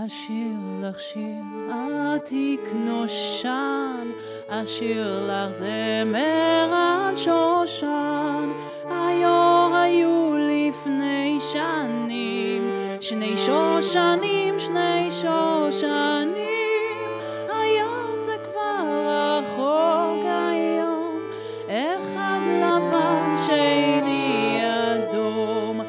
אשיר לך שיר עתיק נושן, אשיר לך זמר עד שושן. היו לפני שנים שני שושנים, שני שושנים. היה זה כבר רחוק היום, אחד לבן שני אדום.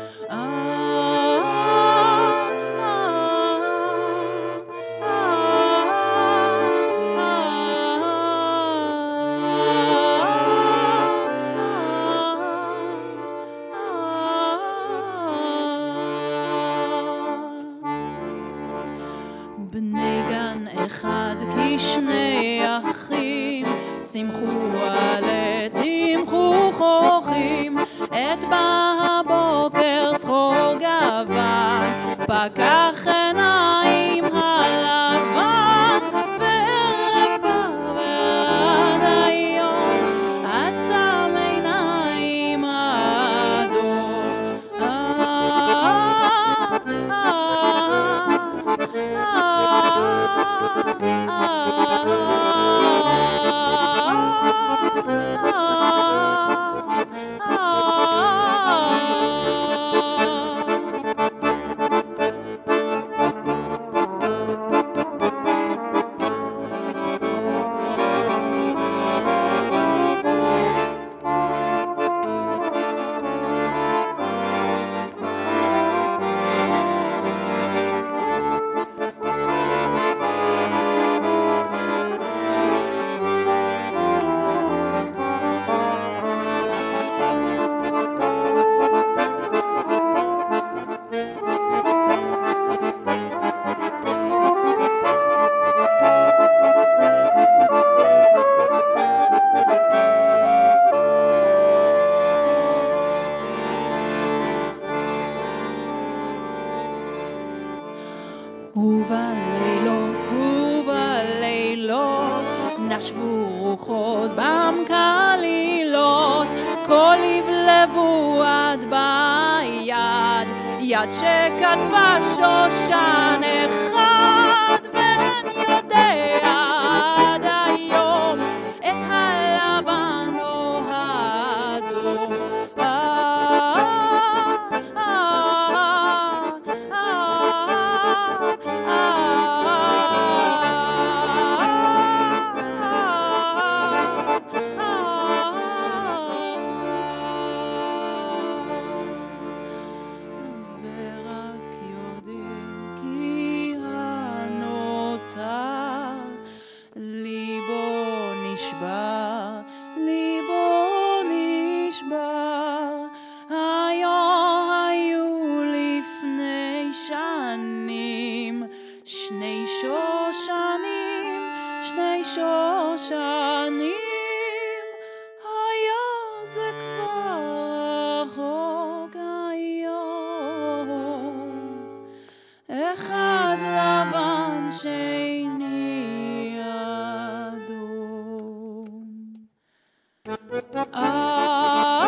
בני גן אחד כשני אחים, צמחו עלי צמחו חוכים. את בבוקר צחור גוון, פקח עיניים הלבן. וערב בא ועד היום עצם עיניים האדום. ובלילות נשבו רוחות במקלילות, כל לבלבו עד ביד, יד שכתבה שושן אחד. ואין יודע עד היום את הלבן או האדום. שני שושנים, שני שושנים. היה זה כבר רחוק היום, אחד לבן שני אדום.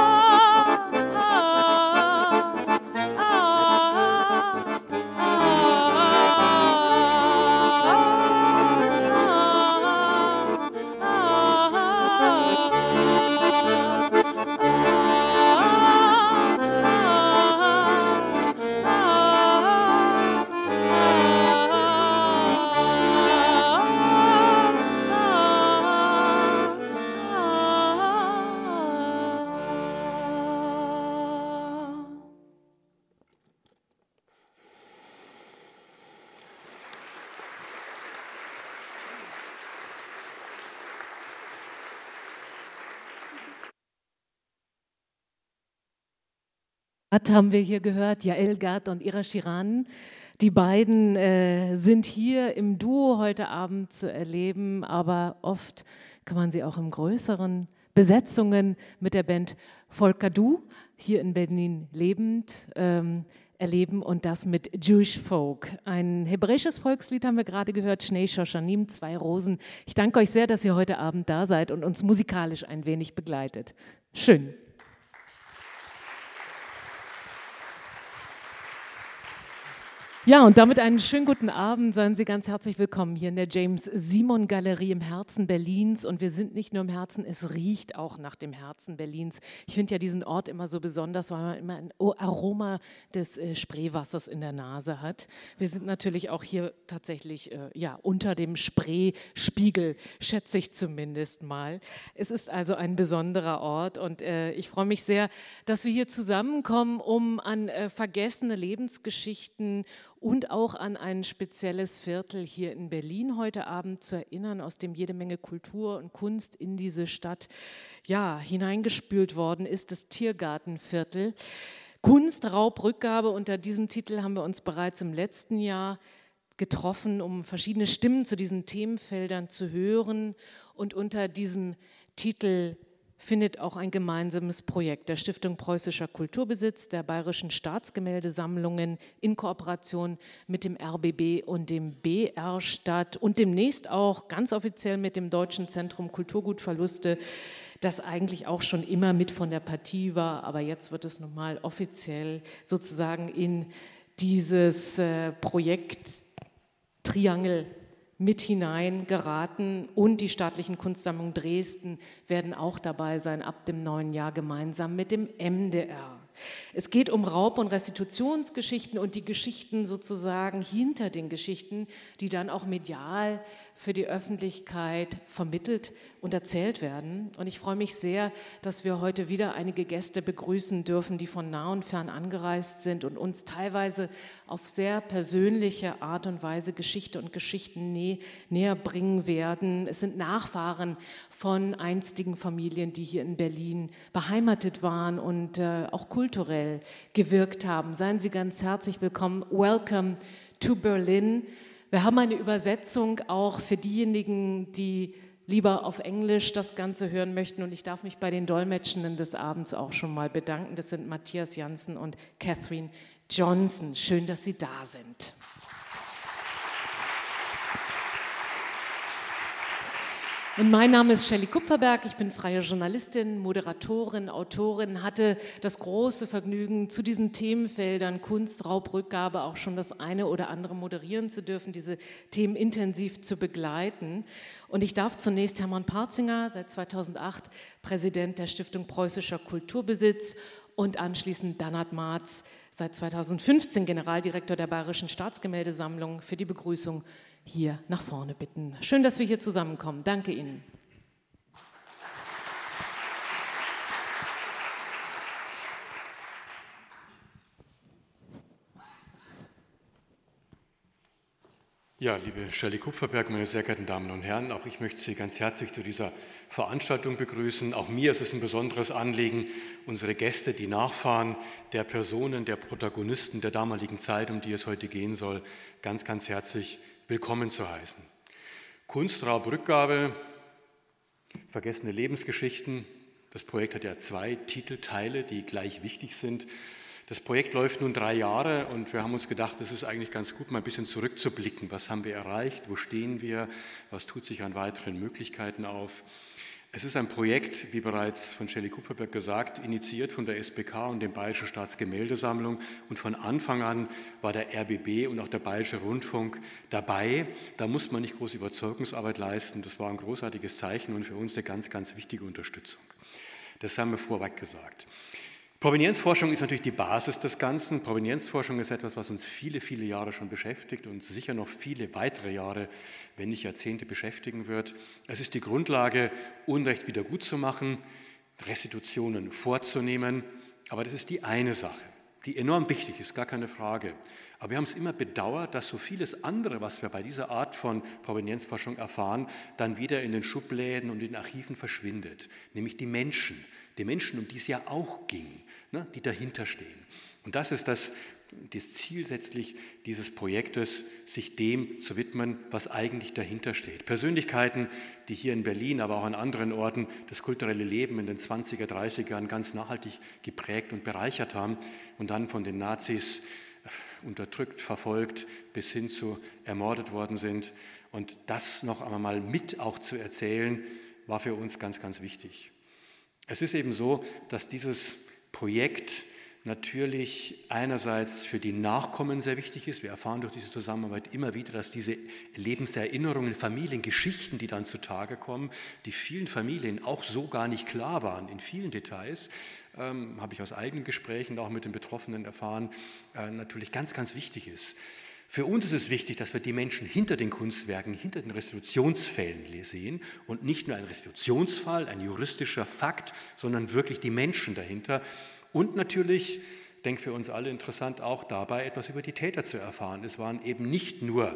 Haben wir hier gehört, Yael Gad und Ira Shiran. Die beiden sind hier im Duo heute Abend zu erleben, aber oft kann man sie auch in größeren Besetzungen mit der Band Volker Du hier in Berlin lebend erleben, und das mit Jewish Folk. Ein hebräisches Volkslied haben wir gerade gehört, Shnei Shoshanim, 2 Rosen. Ich danke euch sehr, dass ihr heute Abend da seid und uns musikalisch ein wenig begleitet. Schön. Ja, und damit einen schönen guten Abend. Seien Sie ganz herzlich willkommen hier in der James-Simon-Galerie im Herzen Berlins. Und wir sind nicht nur im Herzen, es riecht auch nach dem Herzen Berlins. Ich finde ja diesen Ort immer so besonders, weil man immer ein Aroma des Spreewassers in der Nase hat. Wir sind natürlich auch hier tatsächlich unter dem Spreespiegel, schätze ich zumindest mal. Es ist also ein besonderer Ort und ich freue mich sehr, dass wir hier zusammenkommen, um an vergessene Lebensgeschichten und auch an ein spezielles Viertel hier in Berlin heute Abend zu erinnern, aus dem jede Menge Kultur und Kunst in diese Stadt hineingespült worden ist, das Tiergartenviertel. Kunst, Raub, Rückgabe, unter diesem Titel haben wir uns bereits im letzten Jahr getroffen, um verschiedene Stimmen zu diesen Themenfeldern zu hören, und unter diesem Titel findet auch ein gemeinsames Projekt der Stiftung Preußischer Kulturbesitz, der Bayerischen Staatsgemäldesammlungen in Kooperation mit dem RBB und dem BR statt und demnächst auch ganz offiziell mit dem Deutschen Zentrum Kulturgutverluste, das eigentlich auch schon immer mit von der Partie war, aber jetzt wird es nochmal offiziell sozusagen in dieses Projekt Triangel mit hineingeraten, und die staatlichen Kunstsammlungen Dresden werden auch dabei sein ab dem neuen Jahr gemeinsam mit dem MDR. Es geht um Raub- und Restitutionsgeschichten und die Geschichten sozusagen hinter den Geschichten, die dann auch medial für die Öffentlichkeit vermittelt und erzählt werden. Und ich freue mich sehr, dass wir heute wieder einige Gäste begrüßen dürfen, die von nah und fern angereist sind und uns teilweise auf sehr persönliche Art und Weise Geschichte und Geschichten näher bringen werden. Es sind Nachfahren von einstigen Familien, die hier in Berlin beheimatet waren und auch kulturell gewirkt haben. Seien Sie ganz herzlich willkommen. Welcome to Berlin. Wir haben eine Übersetzung auch für diejenigen, die lieber auf Englisch das Ganze hören möchten, und ich darf mich bei den Dolmetschenden des Abends auch schon mal bedanken. Das sind Matthias Janssen und Catherine Johnson. Schön, dass Sie da sind. Und mein Name ist Shelley Kupferberg, ich bin freie Journalistin, Moderatorin, Autorin, hatte das große Vergnügen, zu diesen Themenfeldern Kunst, Raub, Rückgabe auch schon das eine oder andere moderieren zu dürfen, diese Themen intensiv zu begleiten. Und ich darf zunächst Hermann Parzinger, seit 2008 Präsident der Stiftung Preußischer Kulturbesitz, und anschließend Bernhard Marz, seit 2015 Generaldirektor der Bayerischen Staatsgemäldesammlung, für die Begrüßung hier nach vorne bitten. Schön, dass wir hier zusammenkommen. Danke Ihnen. Ja, liebe Shelley Kupferberg, meine sehr geehrten Damen und Herren, auch ich möchte Sie ganz herzlich zu dieser Veranstaltung begrüßen. Auch mir ist es ein besonderes Anliegen, unsere Gäste, die Nachfahren der Personen, der Protagonisten der damaligen Zeit, um die es heute gehen soll, ganz, ganz herzlich willkommen zu heißen. Kunst, Raub, Rückgabe, vergessene Lebensgeschichten. Das Projekt hat ja 2 Titelteile, die gleich wichtig sind. Das Projekt läuft nun 3 Jahre und wir haben uns gedacht, es ist eigentlich ganz gut, mal ein bisschen zurückzublicken. Was haben wir erreicht? Wo stehen wir? Was tut sich an weiteren Möglichkeiten auf? Es ist ein Projekt, wie bereits von Shelley Kupferberg gesagt, initiiert von der SBK und der Bayerischen Staatsgemäldesammlung, und von Anfang an war der RBB und auch der Bayerische Rundfunk dabei. Da muss man nicht große Überzeugungsarbeit leisten. Das war ein großartiges Zeichen und für uns eine ganz, ganz wichtige Unterstützung. Das haben wir vorweg gesagt. Provenienzforschung ist natürlich die Basis des Ganzen. Provenienzforschung ist etwas, was uns viele, viele Jahre schon beschäftigt und sicher noch viele weitere Jahre, wenn nicht Jahrzehnte, beschäftigen wird. Es ist die Grundlage, Unrecht wiedergutzumachen, Restitutionen vorzunehmen. Aber das ist die eine Sache, die enorm wichtig ist, gar keine Frage. Aber wir haben es immer bedauert, dass so vieles andere, was wir bei dieser Art von Provenienzforschung erfahren, dann wieder in den Schubläden und in den Archiven verschwindet. Nämlich die Menschen, um die es ja auch ging, die dahinter stehen. Und das ist das Ziel letztlich dieses Projektes, sich dem zu widmen, was eigentlich dahinter steht. Persönlichkeiten, die hier in Berlin, aber auch an anderen Orten das kulturelle Leben in den 20er, 30er Jahren ganz nachhaltig geprägt und bereichert haben und dann von den Nazis unterdrückt, verfolgt, bis hin zu ermordet worden sind. Und das noch einmal mit auch zu erzählen, war für uns ganz, ganz wichtig. Es ist eben so, dass dieses Projekt natürlich einerseits für die Nachkommen sehr wichtig ist. Wir erfahren durch diese Zusammenarbeit immer wieder, dass diese Lebenserinnerungen, Familiengeschichten, die dann zutage kommen, die vielen Familien auch so gar nicht klar waren, in vielen Details, habe ich aus eigenen Gesprächen auch mit den Betroffenen erfahren, natürlich ganz, ganz wichtig ist. Für uns ist es wichtig, dass wir die Menschen hinter den Kunstwerken, hinter den Restitutionsfällen sehen und nicht nur ein Restitutionsfall, ein juristischer Fakt, sondern wirklich die Menschen dahinter. Und natürlich, ich denke für uns alle interessant, auch dabei etwas über die Täter zu erfahren. Es waren eben nicht nur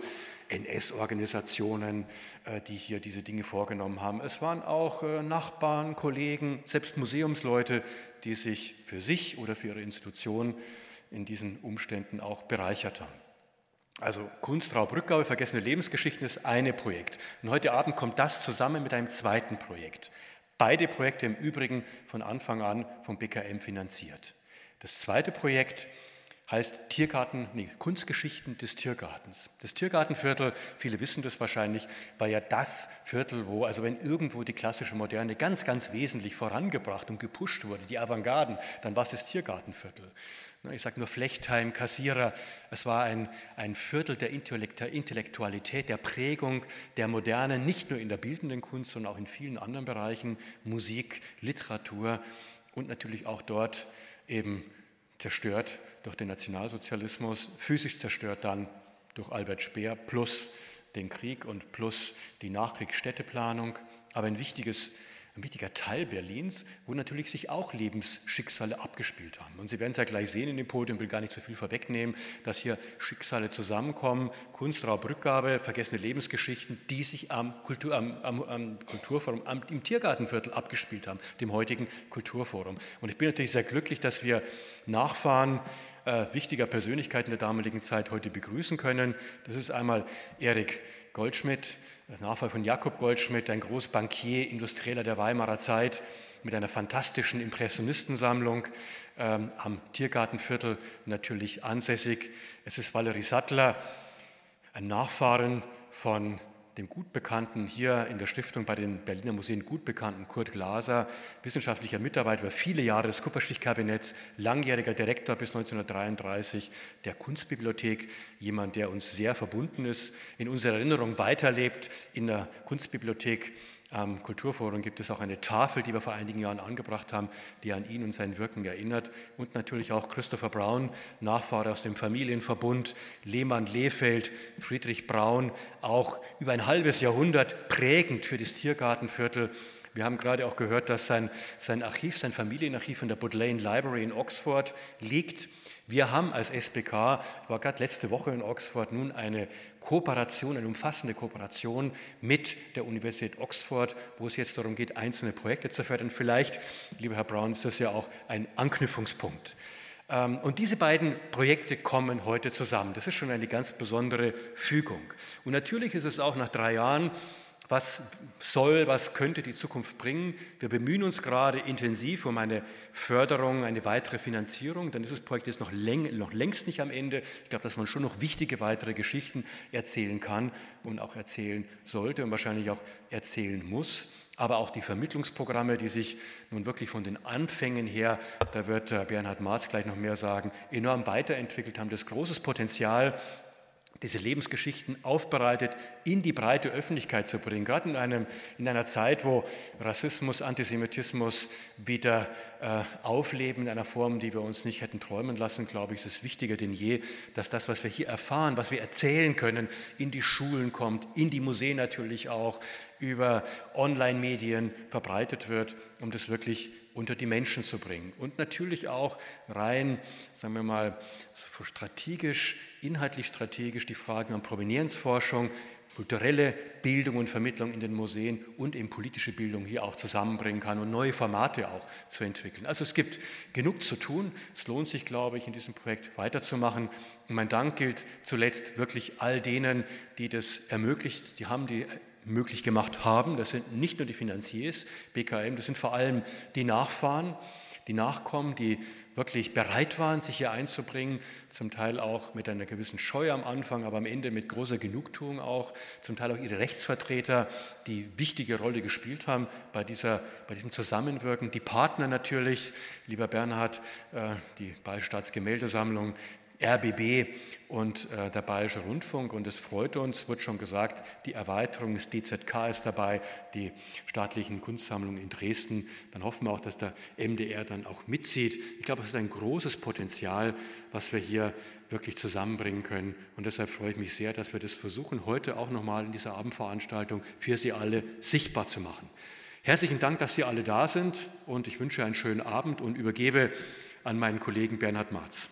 NS-Organisationen, die hier diese Dinge vorgenommen haben. Es waren auch Nachbarn, Kollegen, selbst Museumsleute, die sich für sich oder für ihre Institution in diesen Umständen auch bereichert haben. Also Kunstraub Rückgabe, vergessene Lebensgeschichten ist eine Projekt. Und heute Abend kommt das zusammen mit einem zweiten Projekt. Beide Projekte im Übrigen von Anfang an vom BKM finanziert. Das zweite Projekt heißt Kunstgeschichten des Tiergartens. Das Tiergartenviertel, viele wissen das wahrscheinlich, war ja das Viertel, wo, also wenn irgendwo die klassische Moderne ganz, ganz wesentlich vorangebracht und gepusht wurde, die Avantgarden, dann war es das Tiergartenviertel. Ich sage nur Flechtheim, Kassierer, es war ein Viertel der Intellektualität, der Prägung der Moderne, nicht nur in der bildenden Kunst, sondern auch in vielen anderen Bereichen, Musik, Literatur und natürlich auch dort eben zerstört durch den Nationalsozialismus, physisch zerstört dann durch Albert Speer plus den Krieg und plus die Nachkriegsstädteplanung, aber ein wichtiger Teil Berlins, wo natürlich sich auch Lebensschicksale abgespielt haben. Und Sie werden es ja gleich sehen in dem Podium, will gar nicht so viel vorwegnehmen, dass hier Schicksale zusammenkommen, Kunstraub, Rückgabe, vergessene Lebensgeschichten, die sich am Kulturforum, im Tiergartenviertel abgespielt haben, dem heutigen Kulturforum. Und ich bin natürlich sehr glücklich, dass wir Nachfahren wichtiger Persönlichkeiten der damaligen Zeit heute begrüßen können. Das ist einmal Erik Goldschmidt, der Nachfolger von Jakob Goldschmidt, ein Großbankier, Industrieller der Weimarer Zeit mit einer fantastischen Impressionistensammlung am Tiergartenviertel natürlich ansässig. Es ist Valerie Sattler, ein Nachfahren von dem gut bekannten, hier in der Stiftung bei den Berliner Museen gut bekannten Kurt Glaser, wissenschaftlicher Mitarbeiter über viele Jahre des Kupferstichkabinetts, langjähriger Direktor bis 1933 der Kunstbibliothek, jemand, der uns sehr verbunden ist, in unserer Erinnerung weiterlebt. In der Kunstbibliothek am Kulturforum gibt es auch eine Tafel, die wir vor einigen Jahren angebracht haben, die an ihn und sein Wirken erinnert. Und natürlich auch Christopher Braun, Nachfahre aus dem Familienverbund, Lehmann-Lehfeld, Friedrich Braun, auch über ein halbes Jahrhundert prägend für das Tiergartenviertel. Wir haben gerade auch gehört, dass sein Archiv, sein Familienarchiv in der Bodleian Library in Oxford liegt. Wir haben als SBK, ich war gerade letzte Woche in Oxford, nun eine Kooperation, eine umfassende Kooperation mit der Universität Oxford, wo es jetzt darum geht, einzelne Projekte zu fördern. Vielleicht, lieber Herr Braun, ist das ja auch ein Anknüpfungspunkt. Und diese beiden Projekte kommen heute zusammen. Das ist schon eine ganz besondere Fügung. Und natürlich ist es auch nach 3 Jahren, was könnte die Zukunft bringen? Wir bemühen uns gerade intensiv um eine Förderung, eine weitere Finanzierung. Dann ist das Projekt jetzt noch längst nicht am Ende. Ich glaube, dass man schon noch wichtige weitere Geschichten erzählen kann und auch erzählen sollte und wahrscheinlich auch erzählen muss. Aber auch die Vermittlungsprogramme, die sich nun wirklich von den Anfängen her, da wird Bernhard Marx gleich noch mehr sagen, enorm weiterentwickelt haben, das großes Potenzial, diese Lebensgeschichten aufbereitet in die breite Öffentlichkeit zu bringen. Gerade in einer Zeit, wo Rassismus, Antisemitismus wieder aufleben in einer Form, die wir uns nicht hätten träumen lassen, glaube ich, ist es wichtiger denn je, dass das, was wir hier erfahren, was wir erzählen können, in die Schulen kommt, in die Museen natürlich auch, über Online-Medien verbreitet wird, um das wirklich unter die Menschen zu bringen. Und natürlich auch rein, sagen wir mal, inhaltlich strategisch die Fragen an Provenienzforschung, kulturelle Bildung und Vermittlung in den Museen und eben politische Bildung hier auch zusammenbringen kann und neue Formate auch zu entwickeln. Also es gibt genug zu tun. Es lohnt sich, glaube ich, in diesem Projekt weiterzumachen. Und mein Dank gilt zuletzt wirklich all denen, die das ermöglicht, die haben die möglich gemacht haben. Das sind nicht nur die Finanziers, BKM, das sind vor allem die Nachfahren, die Nachkommen, die wirklich bereit waren, sich hier einzubringen, zum Teil auch mit einer gewissen Scheu am Anfang, aber am Ende mit großer Genugtuung auch, zum Teil auch ihre Rechtsvertreter, die wichtige Rolle gespielt haben bei diesem Zusammenwirken, die Partner natürlich, lieber Bernhard, die Bayerische Staatsgemäldesammlung, RBB und der Bayerische Rundfunk, und es freut uns, wird schon gesagt, die Erweiterung des DZK ist dabei, die staatlichen Kunstsammlungen in Dresden. Dann hoffen wir auch, dass der MDR dann auch mitzieht. Ich glaube, es ist ein großes Potenzial, was wir hier wirklich zusammenbringen können, und deshalb freue ich mich sehr, dass wir das versuchen, heute auch nochmal in dieser Abendveranstaltung für Sie alle sichtbar zu machen. Herzlichen Dank, dass Sie alle da sind, und ich wünsche einen schönen Abend und übergebe an meinen Kollegen Bernhard Marz.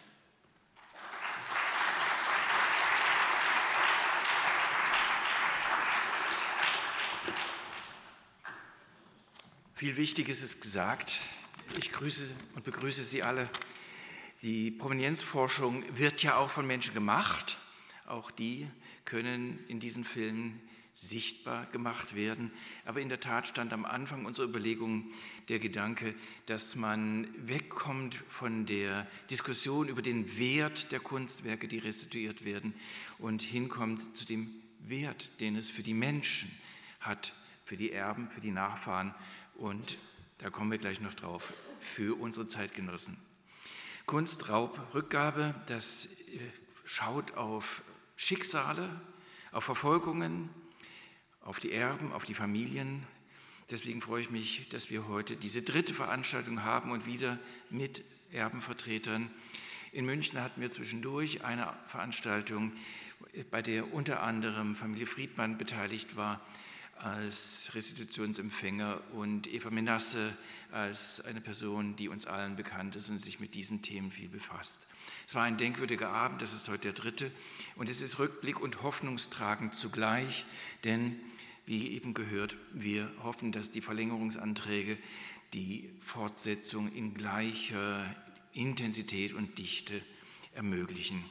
Viel Wichtiges ist gesagt. Ich grüße und begrüße Sie alle. Die Provenienzforschung wird ja auch von Menschen gemacht. Auch die können in diesen Filmen sichtbar gemacht werden. Aber in der Tat stand am Anfang unserer Überlegungen der Gedanke, dass man wegkommt von der Diskussion über den Wert der Kunstwerke, die restituiert werden, und hinkommt zu dem Wert, den es für die Menschen hat, für die Erben, für die Nachfahren. Und da kommen wir gleich noch drauf, für unsere Zeitgenossen. Kunstraubrückgabe, das schaut auf Schicksale, auf Verfolgungen, auf die Erben, auf die Familien. Deswegen freue ich mich, dass wir heute diese dritte Veranstaltung haben und wieder mit Erbenvertretern. In München hatten wir zwischendurch eine Veranstaltung, bei der unter anderem Familie Friedmann beteiligt war als Restitutionsempfänger und Eva Menasse als eine Person, die uns allen bekannt ist und sich mit diesen Themen viel befasst. Es war ein denkwürdiger Abend, das ist heute der dritte, und es ist Rückblick und hoffnungstragend zugleich, denn wie eben gehört, wir hoffen, dass die Verlängerungsanträge die Fortsetzung in gleicher Intensität und Dichte ermöglichen.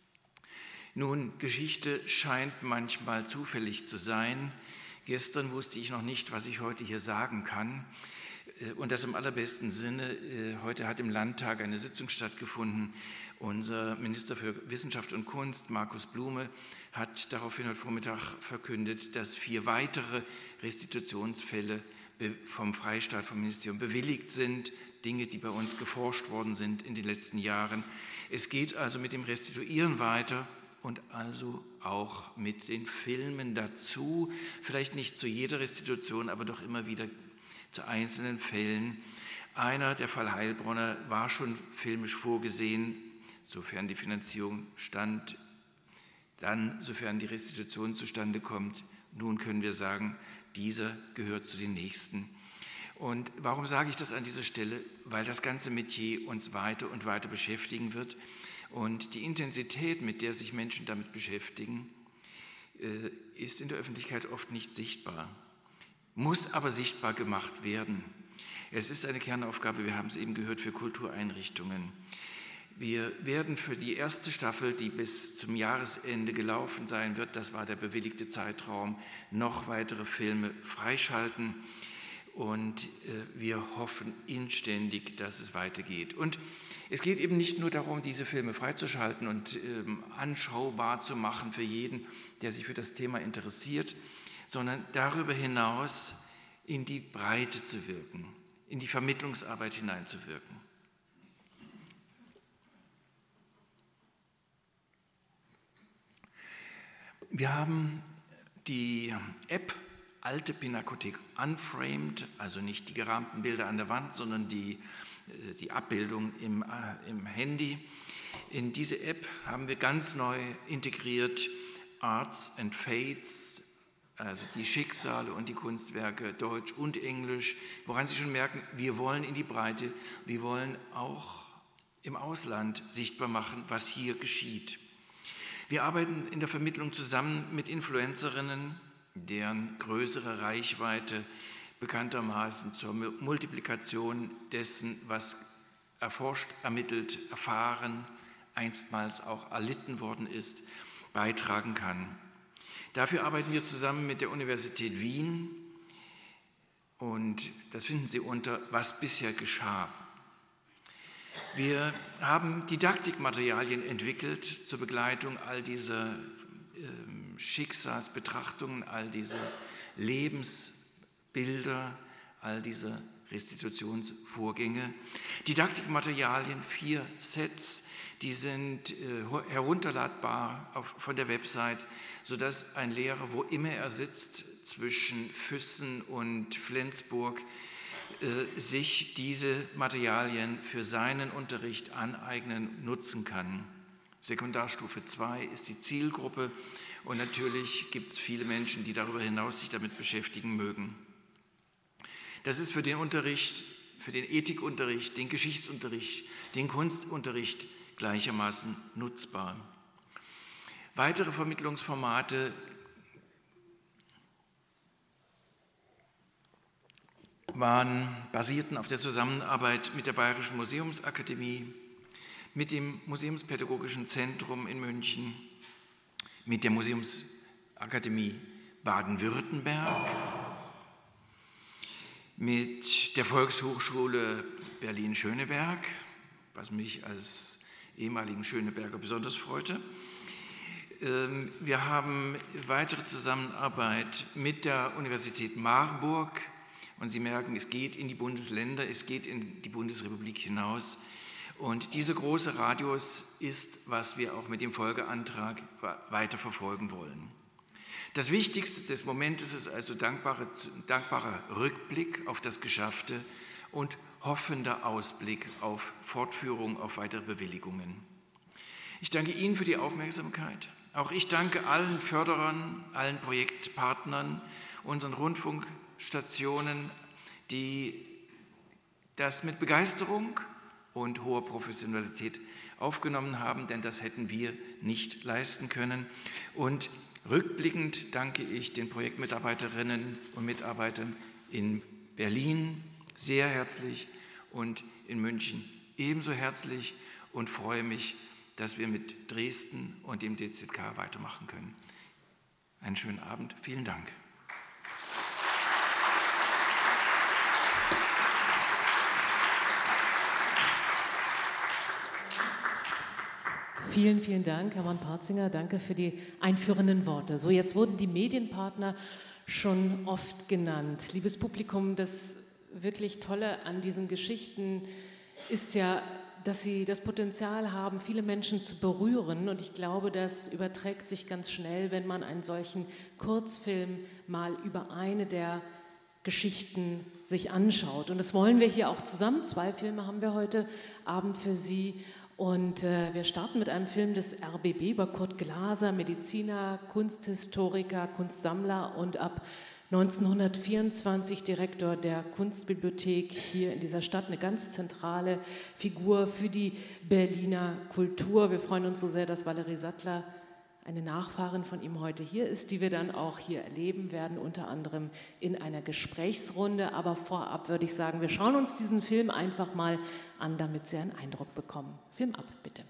Nun, Geschichte scheint manchmal zufällig zu sein. Gestern wusste ich noch nicht, was ich heute hier sagen kann, und das im allerbesten Sinne. Heute hat im Landtag eine Sitzung stattgefunden. Unser Minister für Wissenschaft und Kunst, Markus Blume, hat daraufhin heute Vormittag verkündet, dass 4 weitere Restitutionsfälle vom Freistaat, vom Ministerium bewilligt sind, Dinge, die bei uns geforscht worden sind in den letzten Jahren. Es geht also mit dem Restituieren weiter und also auch mit den Filmen dazu, vielleicht nicht zu jeder Restitution, aber doch immer wieder zu einzelnen Fällen. Einer, der Fall Heilbronner, war schon filmisch vorgesehen, sofern die Finanzierung stand, dann sofern die Restitution zustande kommt. Nun können wir sagen, dieser gehört zu den nächsten. Und warum sage ich das an dieser Stelle? Weil das ganze Metier uns weiter und weiter beschäftigen wird. Und die Intensität, mit der sich Menschen damit beschäftigen, ist in der Öffentlichkeit oft nicht sichtbar, muss aber sichtbar gemacht werden. Es ist eine Kernaufgabe, wir haben es eben gehört, für Kultureinrichtungen. Wir werden für die erste Staffel, die bis zum Jahresende gelaufen sein wird, das war der bewilligte Zeitraum, noch weitere Filme freischalten. Und wir hoffen inständig, dass es weitergeht. Und es geht eben nicht nur darum, diese Filme freizuschalten und anschaubar zu machen für jeden, der sich für das Thema interessiert, sondern darüber hinaus in die Breite zu wirken, in die Vermittlungsarbeit hineinzuwirken. Wir haben die App Alte Pinakothek Unframed, also nicht die gerahmten Bilder an der Wand, sondern die Abbildung im Handy. In diese App haben wir ganz neu integriert Arts and Fates, also die Schicksale und die Kunstwerke, Deutsch und Englisch, woran Sie schon merken, wir wollen in die Breite, wir wollen auch im Ausland sichtbar machen, was hier geschieht. Wir arbeiten in der Vermittlung zusammen mit Influencerinnen, deren größere Reichweite bekanntermaßen zur Multiplikation dessen, was erforscht, ermittelt, erfahren, einstmals auch erlitten worden ist, beitragen kann. Dafür arbeiten wir zusammen mit der Universität Wien und das finden Sie unter Was bisher geschah. Wir haben Didaktikmaterialien entwickelt zur Begleitung all dieser Schicksalsbetrachtungen, all dieser Lebensbilder, all dieser Restitutionsvorgänge. Didaktikmaterialien, 4 Sets, die sind herunterladbar von der Website, sodass ein Lehrer, wo immer er sitzt, zwischen Füssen und Flensburg, sich diese Materialien für seinen Unterricht aneignen, nutzen kann. Sekundarstufe 2 ist die Zielgruppe und natürlich gibt es viele Menschen, die darüber hinaus sich damit beschäftigen mögen. Das ist für den Unterricht, für den Ethikunterricht, den Geschichtsunterricht, den Kunstunterricht gleichermaßen nutzbar. Weitere Vermittlungsformate basierten auf der Zusammenarbeit mit der Bayerischen Museumsakademie, mit dem Museumspädagogischen Zentrum in München, mit der Museumsakademie Baden-Württemberg, mit der Volkshochschule Berlin-Schöneberg, was mich als ehemaligen Schöneberger besonders freute. Wir haben weitere Zusammenarbeit mit der Universität Marburg und Sie merken, es geht in die Bundesländer, es geht in die Bundesrepublik hinaus. Und dieser große Radius ist, was wir auch mit dem Folgeantrag weiter verfolgen wollen. Das Wichtigste des Momentes ist also dankbarer Rückblick auf das Geschaffte und hoffender Ausblick auf Fortführung, auf weitere Bewilligungen. Ich danke Ihnen für die Aufmerksamkeit. Auch ich danke allen Förderern, allen Projektpartnern, unseren Rundfunkstationen, die das mit Begeisterung und hoher Professionalität aufgenommen haben, denn das hätten wir nicht leisten können. Und rückblickend danke ich den Projektmitarbeiterinnen und Mitarbeitern in Berlin sehr herzlich und in München ebenso herzlich und freue mich, dass wir mit Dresden und dem DZK weitermachen können. Einen schönen Abend, vielen Dank. Vielen, vielen Dank, Hermann Partzinger. Danke für die einführenden Worte. So, jetzt wurden die Medienpartner schon oft genannt. Liebes Publikum, das wirklich Tolle an diesen Geschichten ist ja, dass sie das Potenzial haben, viele Menschen zu berühren. Und ich glaube, das überträgt sich ganz schnell, wenn man einen solchen Kurzfilm mal über eine der Geschichten sich anschaut. Und das wollen wir hier auch zusammen. 2 Filme haben wir heute Abend für Sie. Und wir starten mit einem Film des RBB über Kurt Glaser, Mediziner, Kunsthistoriker, Kunstsammler und ab 1924 Direktor der Kunstbibliothek hier in dieser Stadt, eine ganz zentrale Figur für die Berliner Kultur. Wir freuen uns so sehr, dass Valerie Sattler, eine Nachfahrin von ihm, heute hier ist, die wir dann auch hier erleben werden, unter anderem in einer Gesprächsrunde. Aber vorab würde ich sagen, wir schauen uns diesen Film einfach mal an, damit Sie einen Eindruck bekommen. Film ab, bitte.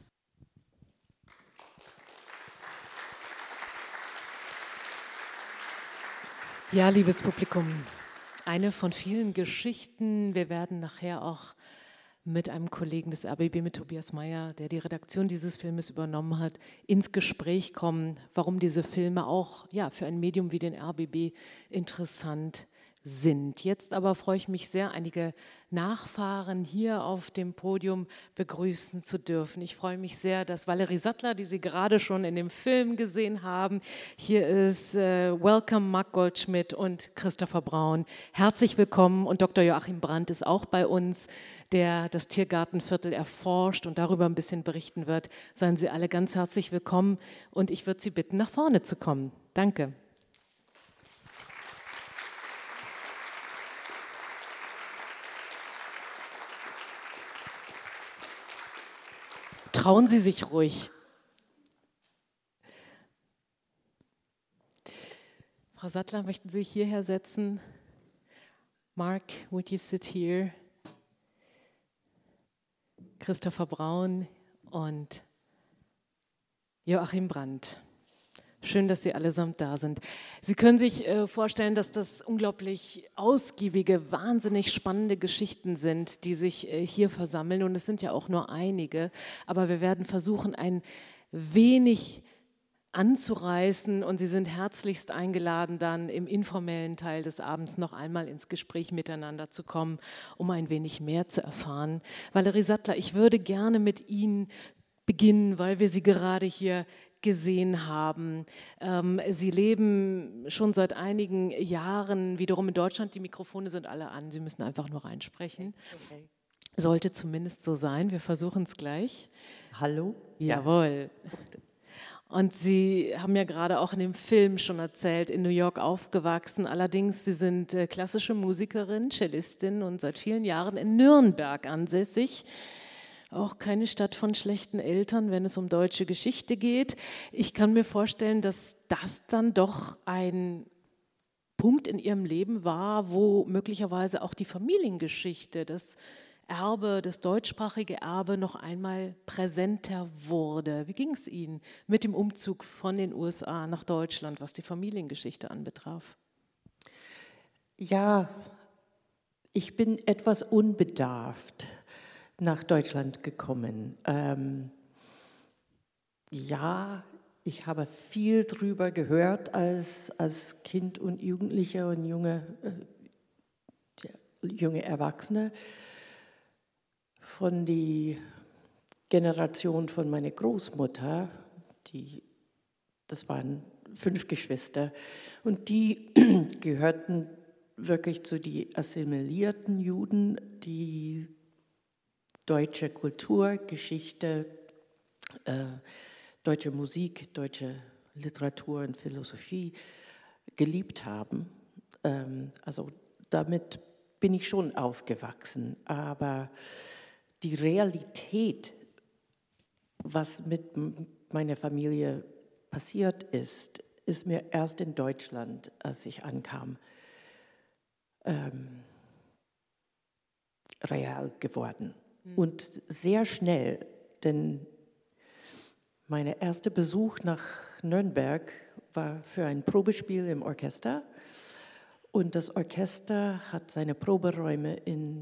Ja, liebes Publikum, eine von vielen Geschichten. Wir werden nachher auch mit einem Kollegen des RBB, mit Tobias Meyer, der die Redaktion dieses Filmes übernommen hat, ins Gespräch kommen, warum diese Filme auch für ein Medium wie den RBB interessant sind. Jetzt aber freue ich mich sehr, einige Nachfahren hier auf dem Podium begrüßen zu dürfen. Ich freue mich sehr, dass Valerie Sattler, die Sie gerade schon in dem Film gesehen haben, hier ist. Welcome Marc Goldschmidt und Christopher Braun. Herzlich willkommen. Und Dr. Joachim Brandt ist auch bei uns, der das Tiergartenviertel erforscht und darüber ein bisschen berichten wird. Seien Sie alle ganz herzlich willkommen und ich würde Sie bitten, nach vorne zu kommen. Danke. Trauen Sie sich ruhig. Frau Sattler, möchten Sie sich hierher setzen? Mark, would you sit here? Christopher Braun und Joachim Brandt. Schön, dass Sie allesamt da sind. Sie können sich vorstellen, dass das unglaublich ausgiebige, wahnsinnig spannende Geschichten sind, die sich hier versammeln. Und es sind ja auch nur einige. Aber wir werden versuchen, ein wenig anzureißen. Und Sie sind herzlichst eingeladen, dann im informellen Teil des Abends noch einmal ins Gespräch miteinander zu kommen, um ein wenig mehr zu erfahren. Valerie Sattler, ich würde gerne mit Ihnen beginnen, weil wir Sie gerade hier gesehen haben. Sie leben schon seit einigen Jahren wiederum in Deutschland. Die Mikrofone sind alle an. Sie müssen einfach nur reinsprechen. Okay. Sollte zumindest so sein. Wir versuchen es gleich. Hallo? Jawohl. Und Sie haben ja gerade auch in dem Film schon erzählt, in New York aufgewachsen. Allerdings, Sie sind klassische Musikerin, Cellistin und seit vielen Jahren in Nürnberg ansässig. Auch keine Stadt von schlechten Eltern, wenn es um deutsche Geschichte geht. Ich kann mir vorstellen, dass das dann doch ein Punkt in Ihrem Leben war, wo möglicherweise auch die Familiengeschichte, das Erbe, das deutschsprachige Erbe noch einmal präsenter wurde. Wie ging es Ihnen mit dem Umzug von den USA nach Deutschland, was die Familiengeschichte anbetraf? Ja, ich bin etwas unbedarft nach Deutschland gekommen. Ja, ich habe viel drüber gehört als Kind und Jugendlicher und junge Erwachsene von der Generation von meiner Großmutter. Das waren 5 Geschwister und die gehörten wirklich zu den assimilierten Juden, die deutsche Kultur, Geschichte, deutsche Musik, deutsche Literatur und Philosophie geliebt haben. Also damit bin ich schon aufgewachsen. Aber die Realität, was mit meiner Familie passiert ist, ist mir erst in Deutschland, als ich ankam, real geworden. Und sehr schnell, denn mein erster Besuch nach Nürnberg war für ein Probespiel im Orchester. Und das Orchester hat seine Proberäume in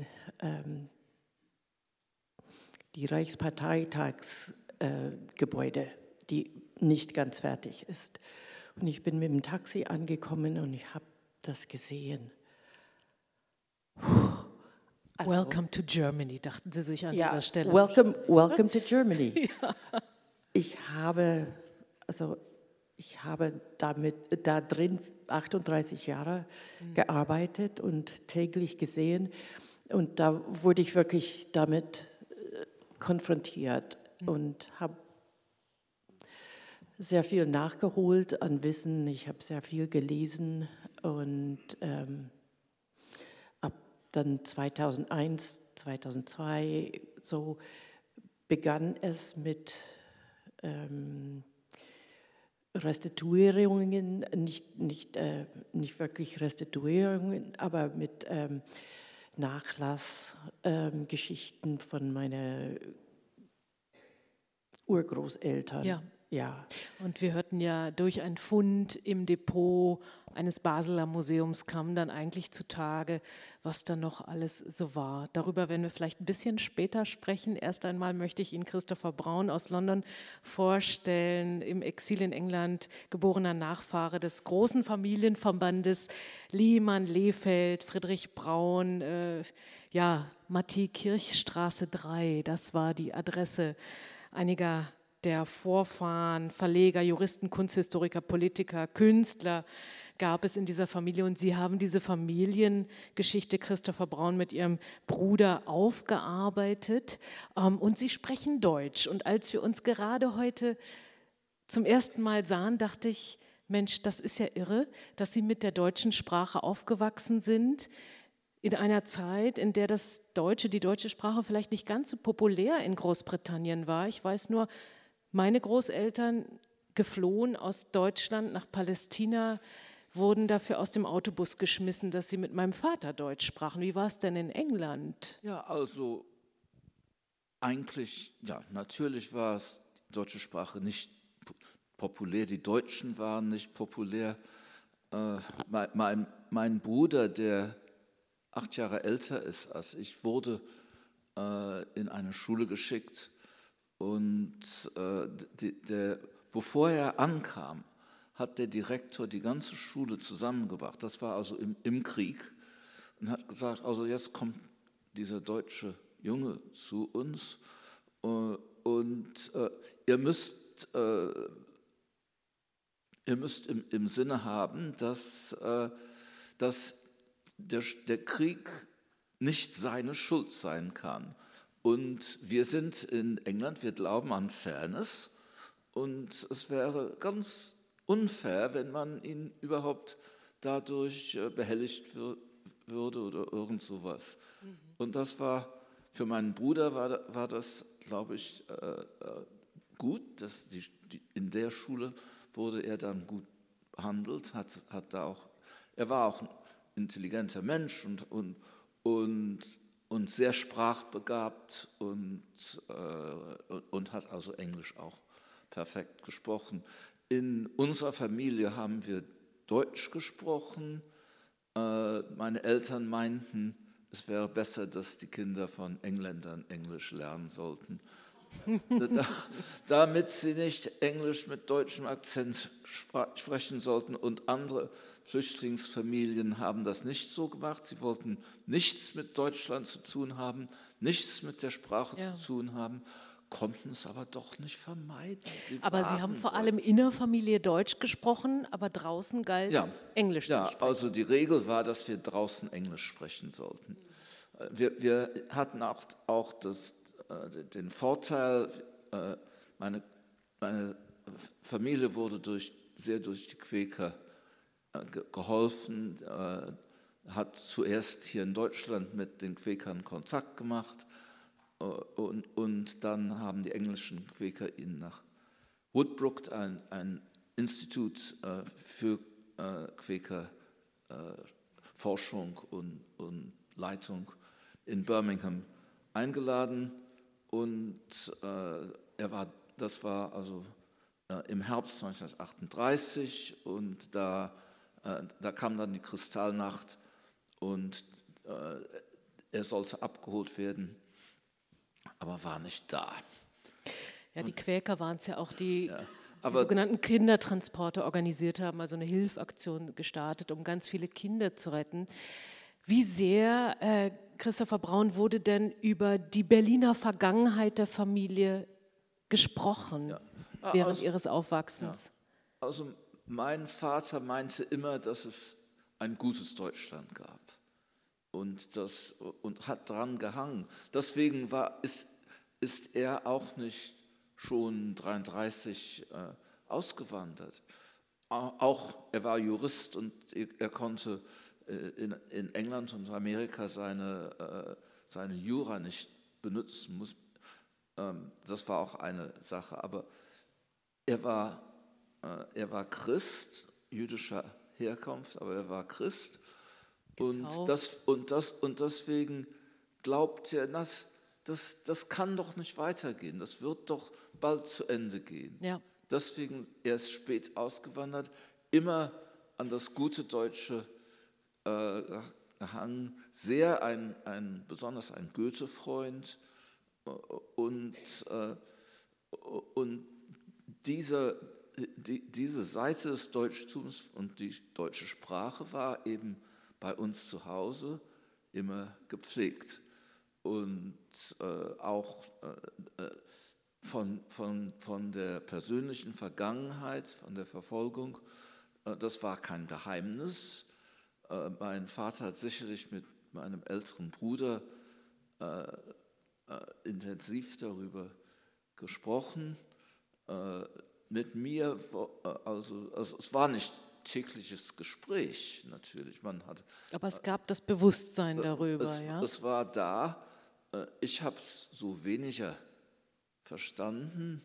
die Reichsparteitagsgebäude, die nicht ganz fertig ist. Und ich bin mit dem Taxi angekommen und ich habe das gesehen. Also, welcome to Germany, dachten Sie sich an dieser Stelle. Welcome to Germany. Ja. Ich habe da drin 38 Jahre gearbeitet und täglich gesehen. Und da wurde ich wirklich damit konfrontiert und habe sehr viel nachgeholt an Wissen. Ich habe sehr viel gelesen und dann 2001, 2002 so begann es mit Restituierungen, nicht wirklich Restituierungen, aber mit Nachlassgeschichten von meinen Urgroßeltern. Ja. Ja. Und wir hörten ja, durch einen Fund im Depot eines Basler Museums kam dann eigentlich zutage, was da noch alles so war. Darüber werden wir vielleicht ein bisschen später sprechen. Erst einmal möchte ich Ihnen Christopher Braun aus London vorstellen, im Exil in England geborener Nachfahre des großen Familienverbandes Lehmann-Lehfeld, Friedrich Braun, Mathie-Kirchstraße 3, das war die Adresse einiger der Vorfahren, Verleger, Juristen, Kunsthistoriker, Politiker, Künstler gab es in dieser Familie. Und Sie haben diese Familiengeschichte, Christopher Braun, mit Ihrem Bruder aufgearbeitet. Und Sie sprechen Deutsch. Und als wir uns gerade heute zum ersten Mal sahen, dachte ich, Mensch, das ist ja irre, dass Sie mit der deutschen Sprache aufgewachsen sind. In einer Zeit, in der die deutsche Sprache vielleicht nicht ganz so populär in Großbritannien war. Ich weiß nur, meine Großeltern, geflohen aus Deutschland nach Palästina, wurden dafür aus dem Autobus geschmissen, dass sie mit meinem Vater Deutsch sprachen. Wie war es denn in England? Ja, also eigentlich, ja, natürlich war es die deutsche Sprache nicht populär, die Deutschen waren nicht populär. Mein Bruder, der 8 Jahre älter ist als ich, wurde in eine Schule geschickt und bevor er ankam, hat der Direktor die ganze Schule zusammengebracht. Das war also im Krieg und hat gesagt, also jetzt kommt dieser deutsche Junge zu uns und ihr müsst im Sinne haben, dass der Krieg nicht seine Schuld sein kann. Und wir sind in England, wir glauben an Fairness und es wäre ganz unfair, wenn man ihn überhaupt dadurch behelligt würde oder irgend sowas. Und das war, für meinen Bruder war das, glaube ich, gut, dass in der Schule wurde er dann gut behandelt, er war auch ein intelligenter Mensch und sehr sprachbegabt und hat also Englisch auch perfekt gesprochen. In unserer Familie haben wir Deutsch gesprochen. Meine Eltern meinten, es wäre besser, dass die Kinder von Engländern Englisch lernen sollten, damit sie nicht Englisch mit deutschem Akzent sprechen sollten. Und andere Flüchtlingsfamilien haben das nicht so gemacht. Sie wollten nichts mit Deutschland zu tun haben, nichts mit der Sprache zu tun haben, konnten es aber doch nicht vermeiden. Aber Sie haben vor allem in der Familie Deutsch gesprochen, aber draußen galt Englisch zu sprechen. Ja, also die Regel war, dass wir draußen Englisch sprechen sollten. Wir hatten auch den Vorteil, meine Familie wurde sehr durch die Quäker geholfen, hat zuerst hier in Deutschland mit den Quäkern Kontakt gemacht und dann haben die englischen Quäker ihn nach Woodbrook, ein Institut für Quäkerforschung und Leitung in Birmingham eingeladen und das war also im Herbst 1938 und da kam dann die Kristallnacht und er sollte abgeholt werden, aber war nicht da. Ja, die Quäker waren es ja auch, die sogenannten Kindertransporte organisiert haben, also eine Hilfaktion gestartet, um ganz viele Kinder zu retten. Wie sehr, Christopher Braun, wurde denn über die Berliner Vergangenheit der Familie gesprochen während Ihres Aufwachsens? Ja. Also mein Vater meinte immer, dass es ein gutes Deutschland gab und hat daran gehangen. Deswegen ist er auch nicht schon 1933 ausgewandert. Er war Jurist und er konnte in England und Amerika seine Jura nicht benutzen. Das war auch eine Sache. Aber er war Christ, jüdischer Herkunft, aber er war Christ. Und deswegen glaubt er, das kann doch nicht weitergehen. Das wird doch bald zu Ende gehen. Ja. Deswegen, er ist spät ausgewandert, immer an das gute Deutsche gehangen, besonders ein Goethe-Freund und diese Seite des Deutschtums und die deutsche Sprache war eben bei uns zu Hause immer gepflegt und auch von der persönlichen Vergangenheit, von der Verfolgung, das war kein Geheimnis. Mein Vater hat sicherlich mit meinem älteren Bruder intensiv darüber gesprochen. Mit mir, also es war nicht tägliches Gespräch natürlich. Aber es gab das Bewusstsein darüber, Es war da. Ich habe es so weniger verstanden,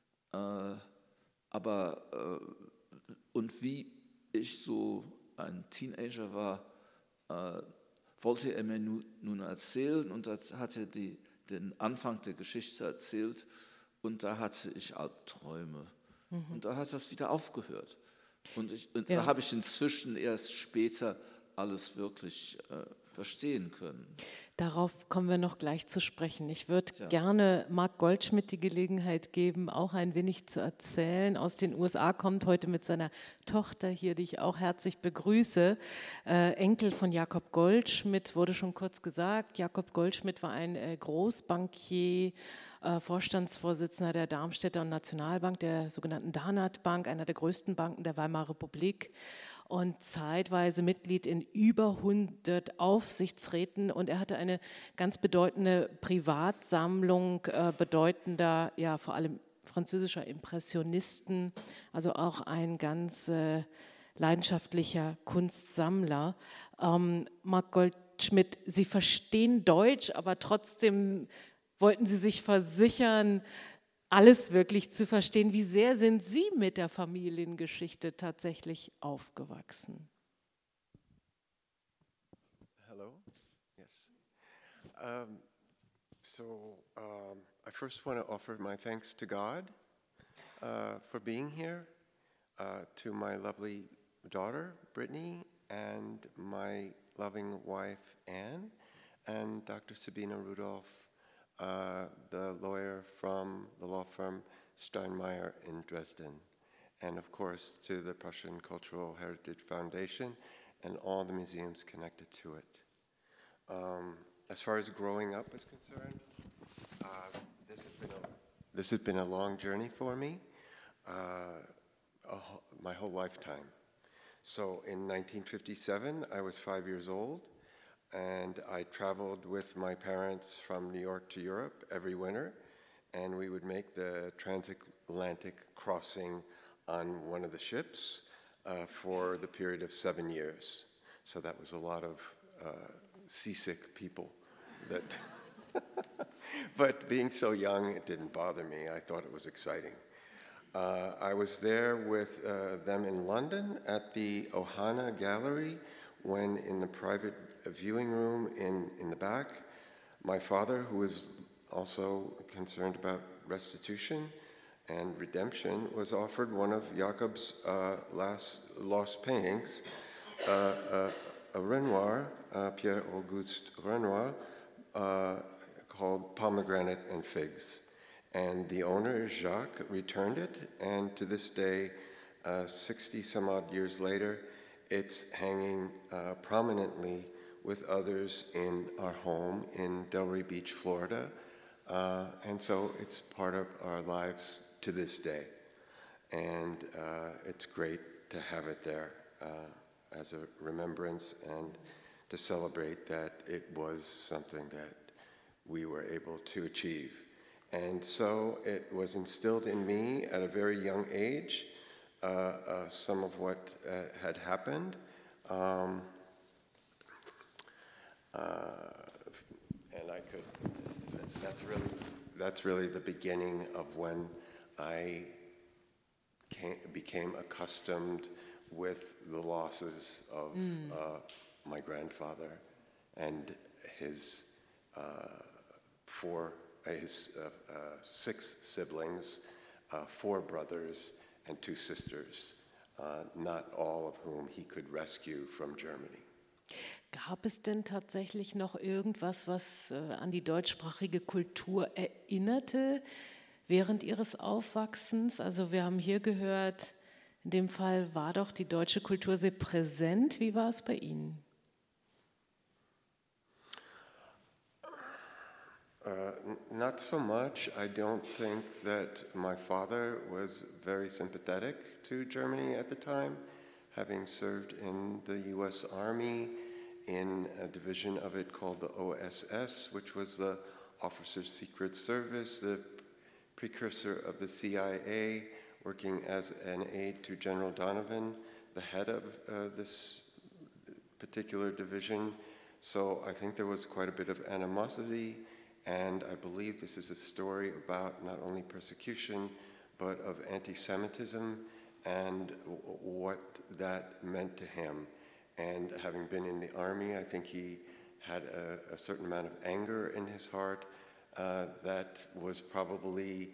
aber und wie ich so ein Teenager war, wollte er mir nun erzählen und das hat er den Anfang der Geschichte erzählt und da hatte ich Albträume Und da hat das wieder aufgehört. Und Ja. da habe ich inzwischen erst später alles wirklich verstehen können. Darauf kommen wir noch gleich zu sprechen. Ich würde gerne Mark Goldschmidt die Gelegenheit geben, auch ein wenig zu erzählen. Aus den USA kommt heute mit seiner Tochter hier, die ich auch herzlich begrüße. Enkel von Jakob Goldschmidt, wurde schon kurz gesagt. Jakob Goldschmidt war ein Großbankier, Vorstandsvorsitzender der Darmstädter und Nationalbank, der sogenannten Danat Bank, einer der größten Banken der Weimarer Republik, und zeitweise Mitglied in über 100 Aufsichtsräten. Und er hatte eine ganz bedeutende Privatsammlung bedeutender, ja vor allem französischer Impressionisten, also auch ein ganz leidenschaftlicher Kunstsammler. Mark Goldschmidt, Sie verstehen Deutsch, aber trotzdem wollten Sie sich versichern, alles wirklich zu verstehen. Wie sehr sind Sie mit der Familiengeschichte tatsächlich aufgewachsen? Hello. Yes. I first want to offer my thanks to God for being here, to my lovely daughter, Brittany, and my loving wife, Anne, and Dr. Sabina Rudolph, the lawyer from the law firm Steinmeier in Dresden, and of course to the Prussian Cultural Heritage Foundation and all the museums connected to it. As far as growing up is concerned, this has been a long journey for me, my whole lifetime. So in 1957, I was 5 years old, and I traveled with my parents from New York to Europe every winter, and we would make the transatlantic crossing on one of the ships for the period of 7 years. So that was a lot of seasick people. But being so young, it didn't bother me. I thought it was exciting. I was there with them in London at the Ohana Gallery when in the private viewing room in the back, my father, who was also concerned about restitution and redemption, was offered one of Jakob's last lost paintings, a Renoir, Pierre-Auguste Renoir, called Pomegranate and Figs. And the owner, Jacques, returned it, and to this day, 60 some odd years later, it's hanging prominently with others in our home in Delray Beach, Florida. And so it's part of our lives to this day. And it's great to have it there as a remembrance and to celebrate that it was something that we were able to achieve. And so it was instilled in me at a very young age, some of what had happened. And that's really the beginning of when I became accustomed with the losses of my grandfather and his six siblings, 4 brothers and 2 sisters, not all of whom he could rescue from Germany. Gab es denn tatsächlich noch irgendwas, was an die deutschsprachige Kultur erinnerte während Ihres Aufwachsens? Also wir haben hier gehört, in dem Fall war doch die deutsche Kultur sehr präsent. Wie war es bei Ihnen? Not so much. I don't think that my father was very sympathetic to Germany at the time, having served in the U.S. Army in a division of it called the OSS, which was the Officers' Secret Service, the precursor of the CIA, working as an aide to General Donovan, the head of this particular division. So I think there was quite a bit of animosity. And I believe this is a story about not only persecution, but of anti-Semitism and what that meant to him. And having been in the army, I think he had a certain amount of anger in his heart that was probably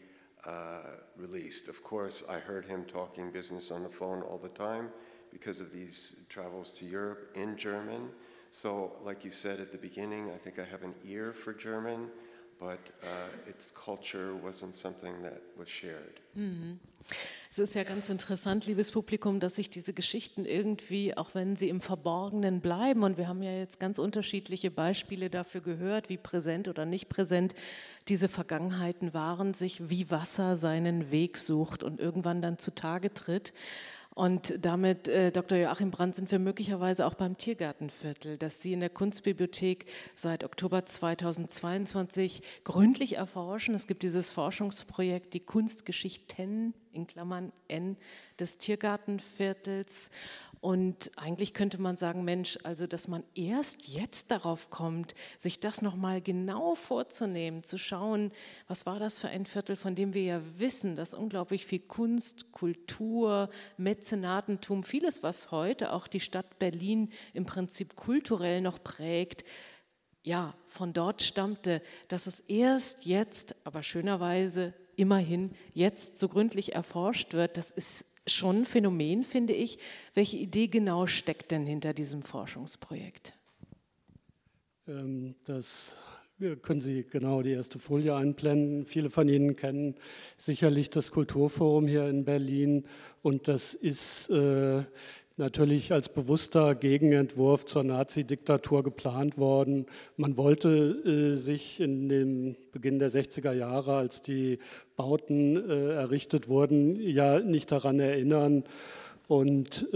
released. Of course, I heard him talking business on the phone all the time because of these travels to Europe in German. So, like you said at the beginning, I think I have an ear for German, but its culture wasn't something that was shared. Es ist ja ganz interessant, liebes Publikum, dass sich diese Geschichten irgendwie, auch wenn sie im Verborgenen bleiben, und wir haben ja jetzt ganz unterschiedliche Beispiele dafür gehört, wie präsent oder nicht präsent diese Vergangenheiten waren, sich wie Wasser seinen Weg sucht und irgendwann dann zutage tritt. Und damit, Dr. Joachim Brandt, sind wir möglicherweise auch beim Tiergartenviertel, das Sie in der Kunstbibliothek seit Oktober 2022 gründlich erforschen. Es gibt dieses Forschungsprojekt, die Kunstgeschichten, in Klammern N, des Tiergartenviertels. Und eigentlich könnte man sagen, Mensch, also dass man erst jetzt darauf kommt, sich das nochmal genau vorzunehmen, zu schauen, was war das für ein Viertel, von dem wir ja wissen, dass unglaublich viel Kunst, Kultur, Mäzenatentum, vieles, was heute auch die Stadt Berlin im Prinzip kulturell noch prägt, ja, von dort stammte, dass es erst jetzt, aber schönerweise immerhin jetzt so gründlich erforscht wird. Das ist schon ein Phänomen, finde ich. Welche Idee genau steckt denn hinter diesem Forschungsprojekt? Können Sie genau die erste Folie einblenden. Viele von Ihnen kennen sicherlich das Kulturforum hier in Berlin und das ist natürlich als bewusster Gegenentwurf zur Nazi-Diktatur geplant worden. Man wollte sich in dem Beginn der 60er Jahre, als die Bauten errichtet wurden, ja nicht daran erinnern und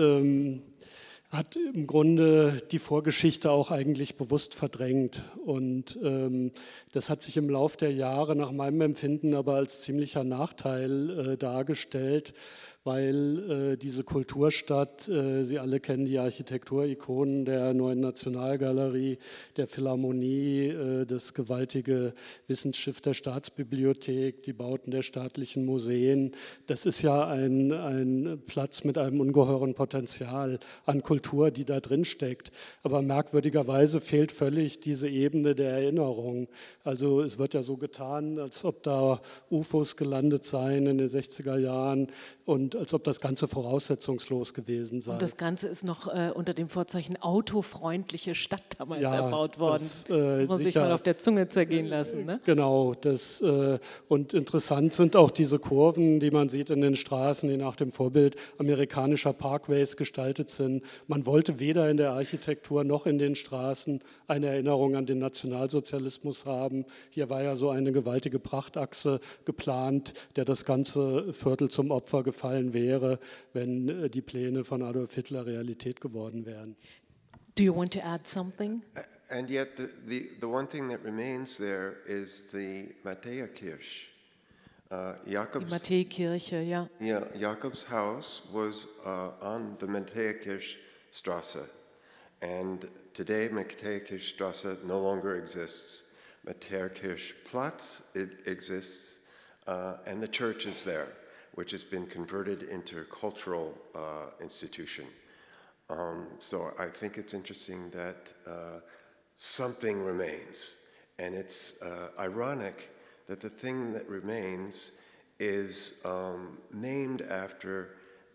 hat im Grunde die Vorgeschichte auch eigentlich bewusst verdrängt. Und das hat sich im Lauf der Jahre nach meinem Empfinden aber als ziemlicher Nachteil dargestellt, weil diese Kulturstadt, Sie alle kennen die Architekturikonen der Neuen Nationalgalerie, der Philharmonie, das gewaltige Wissensschiff der Staatsbibliothek, die Bauten der staatlichen Museen. Das ist ja ein Platz mit einem ungeheuren Potenzial an Kultur, die da drin steckt. Aber merkwürdigerweise fehlt völlig diese Ebene der Erinnerung. Also es wird ja so getan, als ob da UFOs gelandet seien in den 60er Jahren und als ob das Ganze voraussetzungslos gewesen sei. Und das Ganze ist noch unter dem Vorzeichen autofreundliche Stadt damals erbaut worden. Das muss man sich mal auf der Zunge zergehen lassen. Ne? Genau. Und interessant sind auch diese Kurven, die man sieht in den Straßen, die nach dem Vorbild amerikanischer Parkways gestaltet sind. Man wollte weder in der Architektur noch in den Straßen eine Erinnerung an den Nationalsozialismus haben. Hier war ja so eine gewaltige Prachtachse geplant, der das ganze Viertel zum Opfer gefallen wäre, wenn die Pläne von Adolf Hitler Realität geworden wären. Do you want to add something? And yet the one thing that remains there is the Matthäerkirche. Die Matthäikirche, ja. Yeah, Jakob's house was on the Matthäerkirchstraße. And today Matthäerkirchstraße no longer exists. Matthäerkirchplatz exists and the church is there, which has been converted into a cultural institution. So I think it's interesting that something remains. And it's ironic that the thing that remains is named after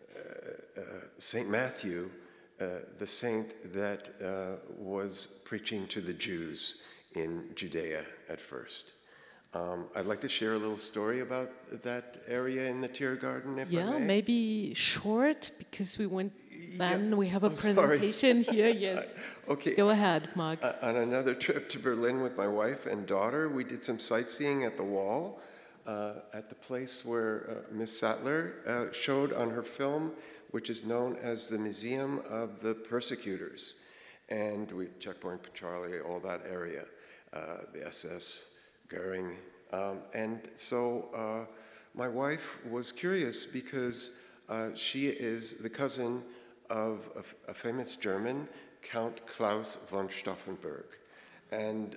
St. Matthew, the saint that was preaching to the Jews in Judea at first. I'd like to share a little story about that area in the Tiergarten, if I may. Yeah, maybe short, because we have a presentation here. Yes. Okay. Go ahead, Mark. On another trip to Berlin with my wife and daughter, we did some sightseeing at the wall, at the place where Miss Sattler showed on her film, which is known as the Museum of the Persecutors. And we Checkpoint Charlie, all that area, the SS, Goering. And so my wife was curious because she is the cousin of a famous German, Count Klaus von Stauffenberg. And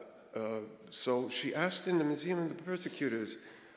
so she asked in the Museum of the Persecutors,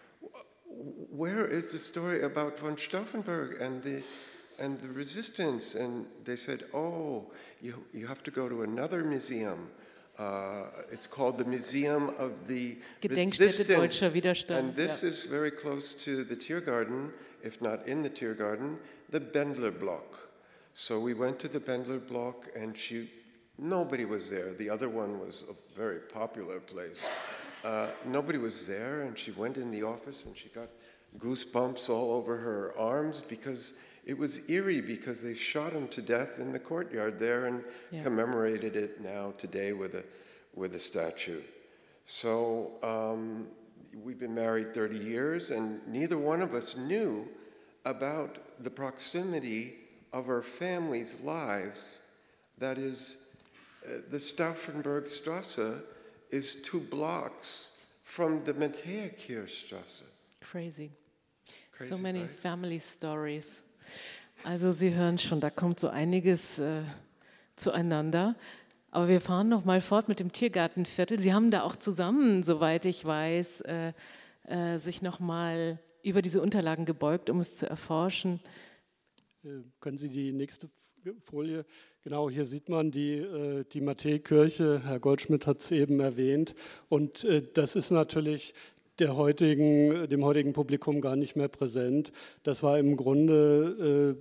where is the story about von Stauffenberg and the resistance? And they said, oh, you have to go to another museum It's called the Museum of the Gedenkstätte Resistance. Deutscher Widerstand. And this is very close to the Tiergarten, if not in the Tiergarten, the Bendler Block. So we went to the Bendler Block and nobody was there. The other one was a very popular place. Nobody was there, and she went in the office and she got goosebumps all over her arms because it was eerie, because they shot him to death in the courtyard there and commemorated it now today with a statue. So we've been married 30 years, and neither one of us knew about the proximity of our families' lives. That is, the Stauffenbergstrasse is 2 blocks from the Matthäikirchstrasse. Crazy. Crazy, So many right? family stories. Also Sie hören schon, da kommt so einiges zueinander. Aber wir fahren noch mal fort mit dem Tiergartenviertel. Sie haben da auch zusammen, soweit ich weiß, sich noch mal über diese Unterlagen gebeugt, um es zu erforschen. Können Sie die nächste Folie? Genau, hier sieht man die Matthäikirche. Herr Goldschmidt hat es eben erwähnt. Und das ist natürlich dem heutigen Publikum gar nicht mehr präsent. Das war im Grunde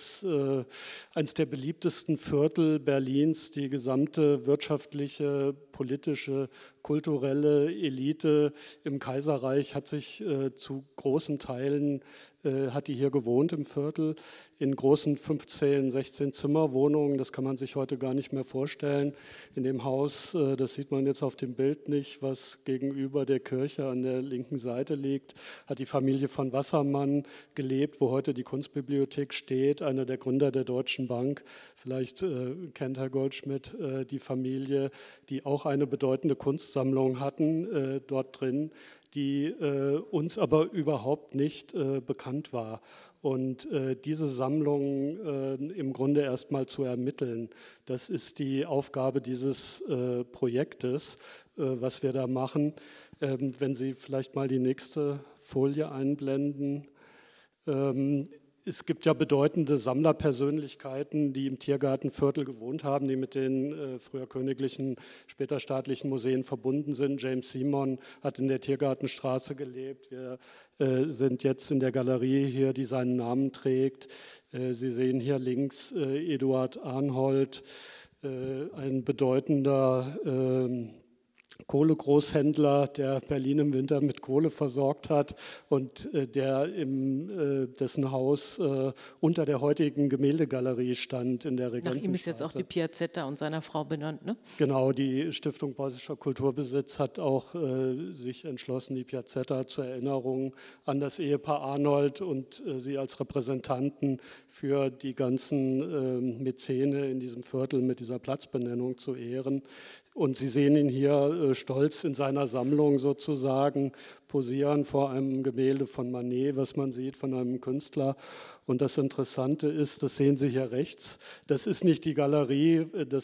eines der beliebtesten Viertel Berlins. Die gesamte wirtschaftliche, politische, kulturelle Elite im Kaiserreich hat sich zu großen Teilen hat die hier gewohnt im Viertel, in großen 15-, 16-Zimmer-Wohnungen. Das kann man sich heute gar nicht mehr vorstellen. In dem Haus, das sieht man jetzt auf dem Bild nicht, was gegenüber der Kirche an der linken Seite liegt, hat die Familie von Wassermann gelebt, wo heute die Kunstbibliothek steht, einer der Gründer der Deutschen Bank. Vielleicht kennt Herr Goldschmidt die Familie, die auch eine bedeutende Kunstsammlung hatten dort drin, die uns aber überhaupt nicht bekannt war. Und diese Sammlung im Grunde erstmal zu ermitteln, das ist die Aufgabe dieses Projektes, was wir da machen. Wenn Sie vielleicht mal die nächste Folie einblenden. Es gibt ja bedeutende Sammlerpersönlichkeiten, die im Tiergartenviertel gewohnt haben, die mit den früher königlichen, später staatlichen Museen verbunden sind. James Simon hat in der Tiergartenstraße gelebt. Wir sind jetzt in der Galerie hier, die seinen Namen trägt. Sie sehen hier links Eduard Arnhold, ein bedeutender Kohlegroßhändler, der Berlin im Winter mit Kohle versorgt hat und dessen Haus unter der heutigen Gemäldegalerie stand in der Regentenstraße. Nach ihm ist jetzt auch die Piazzetta und seiner Frau benannt, ne? Genau, die Stiftung Preußischer Kulturbesitz hat auch sich entschlossen, die Piazzetta zur Erinnerung an das Ehepaar Arnold und sie als Repräsentanten für die ganzen Mäzene in diesem Viertel mit dieser Platzbenennung zu ehren. Und Sie sehen ihn hier stolz in seiner Sammlung sozusagen posieren vor einem Gemälde von Manet, was man sieht, von einem Künstler. Und das Interessante ist, das sehen Sie hier rechts, das ist nicht die Galerie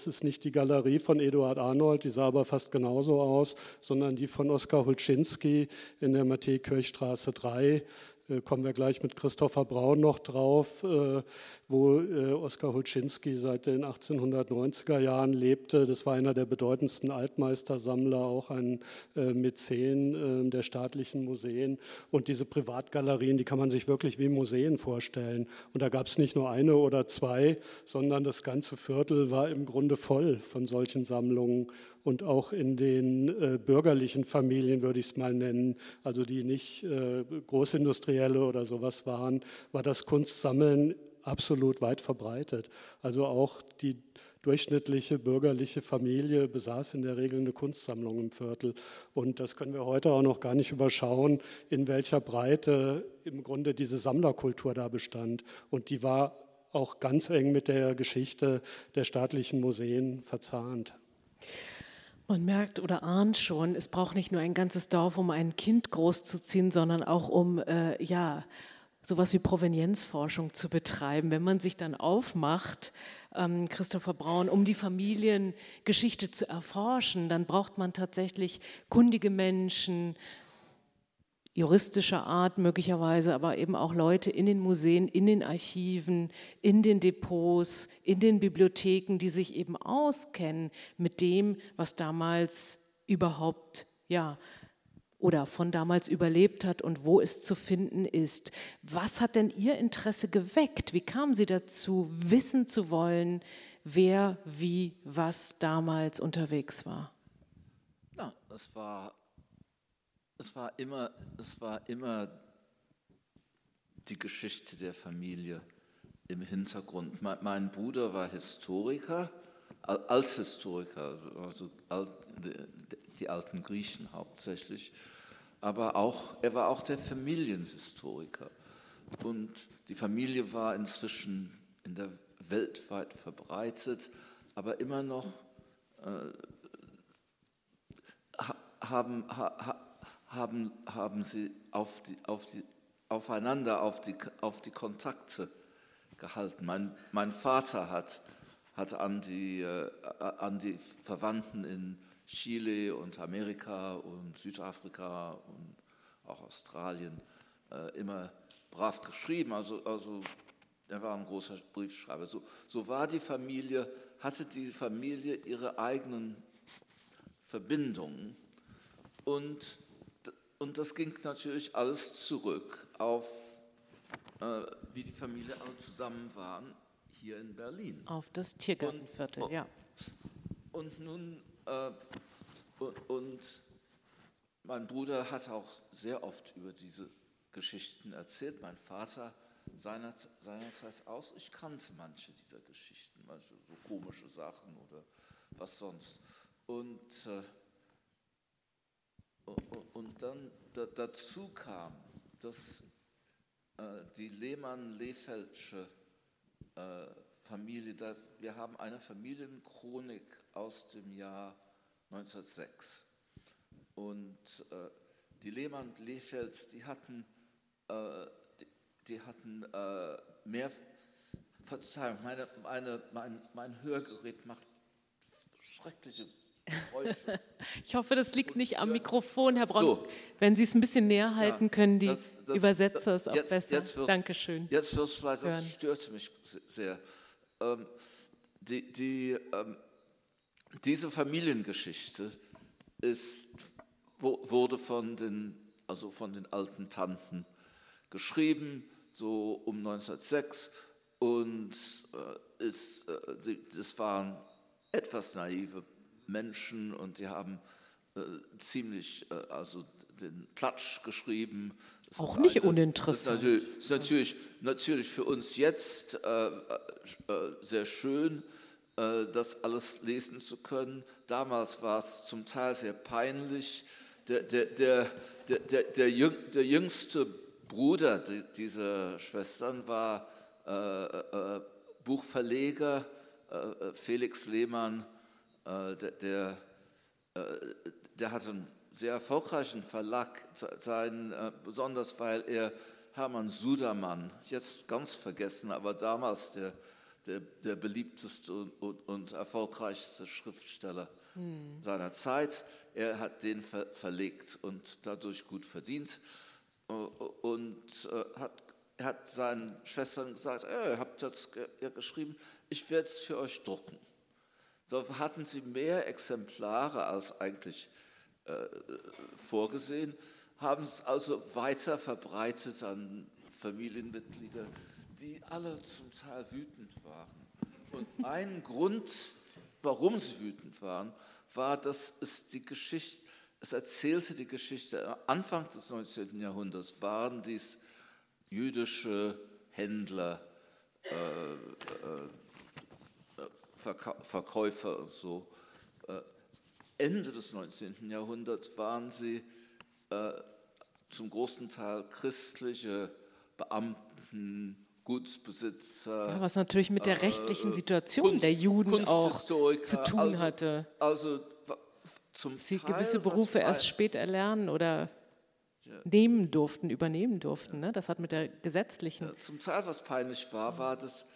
von Eduard Arnold, die sah aber fast genauso aus, sondern die von Oskar Hulczynski in der Matthäikirchstraße 3. Kommen wir gleich mit Christopher Braun noch drauf, wo Oskar Hulczynski seit den 1890er Jahren lebte. Das war einer der bedeutendsten Altmeistersammler, auch ein Mäzen der staatlichen Museen. Und diese Privatgalerien, die kann man sich wirklich wie Museen vorstellen. Und da gab es nicht nur eine oder zwei, sondern das ganze Viertel war im Grunde voll von solchen Sammlungen. Und auch in den bürgerlichen Familien, würde ich es mal nennen, also die nicht Großindustrielle oder sowas waren, war das Kunstsammeln absolut weit verbreitet. Also auch die durchschnittliche bürgerliche Familie besaß in der Regel eine Kunstsammlung im Viertel. Und das können wir heute auch noch gar nicht überschauen, in welcher Breite im Grunde diese Sammlerkultur da bestand. Und die war auch ganz eng mit der Geschichte der staatlichen Museen verzahnt. Man merkt oder ahnt schon, es braucht nicht nur ein ganzes Dorf, um ein Kind großzuziehen, sondern auch um sowas wie Provenienzforschung zu betreiben. Wenn man sich dann aufmacht, Christopher Braun, um die Familiengeschichte zu erforschen, dann braucht man tatsächlich kundige Menschen, juristischer Art möglicherweise, aber eben auch Leute in den Museen, in den Archiven, in den Depots, in den Bibliotheken, die sich eben auskennen mit dem, was damals überhaupt, ja, oder von damals überlebt hat und wo es zu finden ist. Was hat denn Ihr Interesse geweckt? Wie kamen Sie dazu, wissen zu wollen, wer, wie, was damals unterwegs war? Ja, es war immer die Geschichte der Familie im Hintergrund. Mein Bruder war Historiker, Althistoriker, also die alten Griechen hauptsächlich, aber er war auch der Familienhistoriker. Und die Familie war inzwischen in der weltweit verbreitet, aber immer noch haben sie aufeinander, auf die Kontakte gehalten. Mein Vater hat an die Verwandten in Chile und Amerika und Südafrika und auch Australien immer brav geschrieben. Also er war ein großer Briefschreiber. So war hatte die Familie ihre eigenen Verbindungen. Und das ging natürlich alles zurück auf, wie die Familie alle zusammen waren, hier in Berlin. Auf das Tiergartenviertel, ja. Und nun, und mein Bruder hat auch sehr oft über diese Geschichten erzählt. Mein Vater seinerseits auch. Ich kannte manche dieser Geschichten, manche so komische Sachen oder was sonst. Und dann dazu kam, dass die Lehmann-Lefeldsche Familie, wir haben eine Familienchronik aus dem Jahr 1906. Und die Lehmann-Lefelds, die hatten mehr, Verzeihung, mein Hörgerät macht schreckliche Geräusche. Ich hoffe, das liegt nicht am Mikrofon, Herr Braun. So. Wenn Sie es ein bisschen näher halten, können die Übersetzer es auch besser. Dankeschön. Jetzt wird es vielleicht, das stört mich sehr. Diese Familiengeschichte wurde von den alten Tanten geschrieben, so um 1906, und das waren etwas naive Menschen und die haben ziemlich den Klatsch geschrieben. Auch nicht uninteressant. Das ist natürlich für uns jetzt sehr schön, das alles lesen zu können. Damals war es zum Teil sehr peinlich. Der jüngste Bruder dieser Schwestern war Buchverleger Felix Lehmann. Der hatte einen sehr erfolgreichen Verlag, besonders weil er Hermann Sudermann, jetzt ganz vergessen, aber damals der beliebteste und erfolgreichste Schriftsteller seiner Zeit, er hat den verlegt und dadurch gut verdient und hat seinen Schwestern gesagt, ihr habt das geschrieben, ich werde es für euch drucken. So hatten sie mehr Exemplare als eigentlich vorgesehen, haben es also weiter verbreitet an Familienmitglieder, die alle zum Teil wütend waren. Und ein Grund, warum sie wütend waren, war, dass es erzählte die Geschichte, Anfang des 19. Jahrhunderts waren dies jüdische Händler, Verkäufer und so. Ende des 19. Jahrhunderts waren sie zum großen Teil christliche Beamten, Gutsbesitzer. Ja, was natürlich mit der rechtlichen Situation der Juden auch zu tun hatte. Also zum Sie Teil, gewisse Berufe erst spät erlernen oder übernehmen durften. Ne? Das hat mit der gesetzlichen. Zum Teil, was peinlich war, dass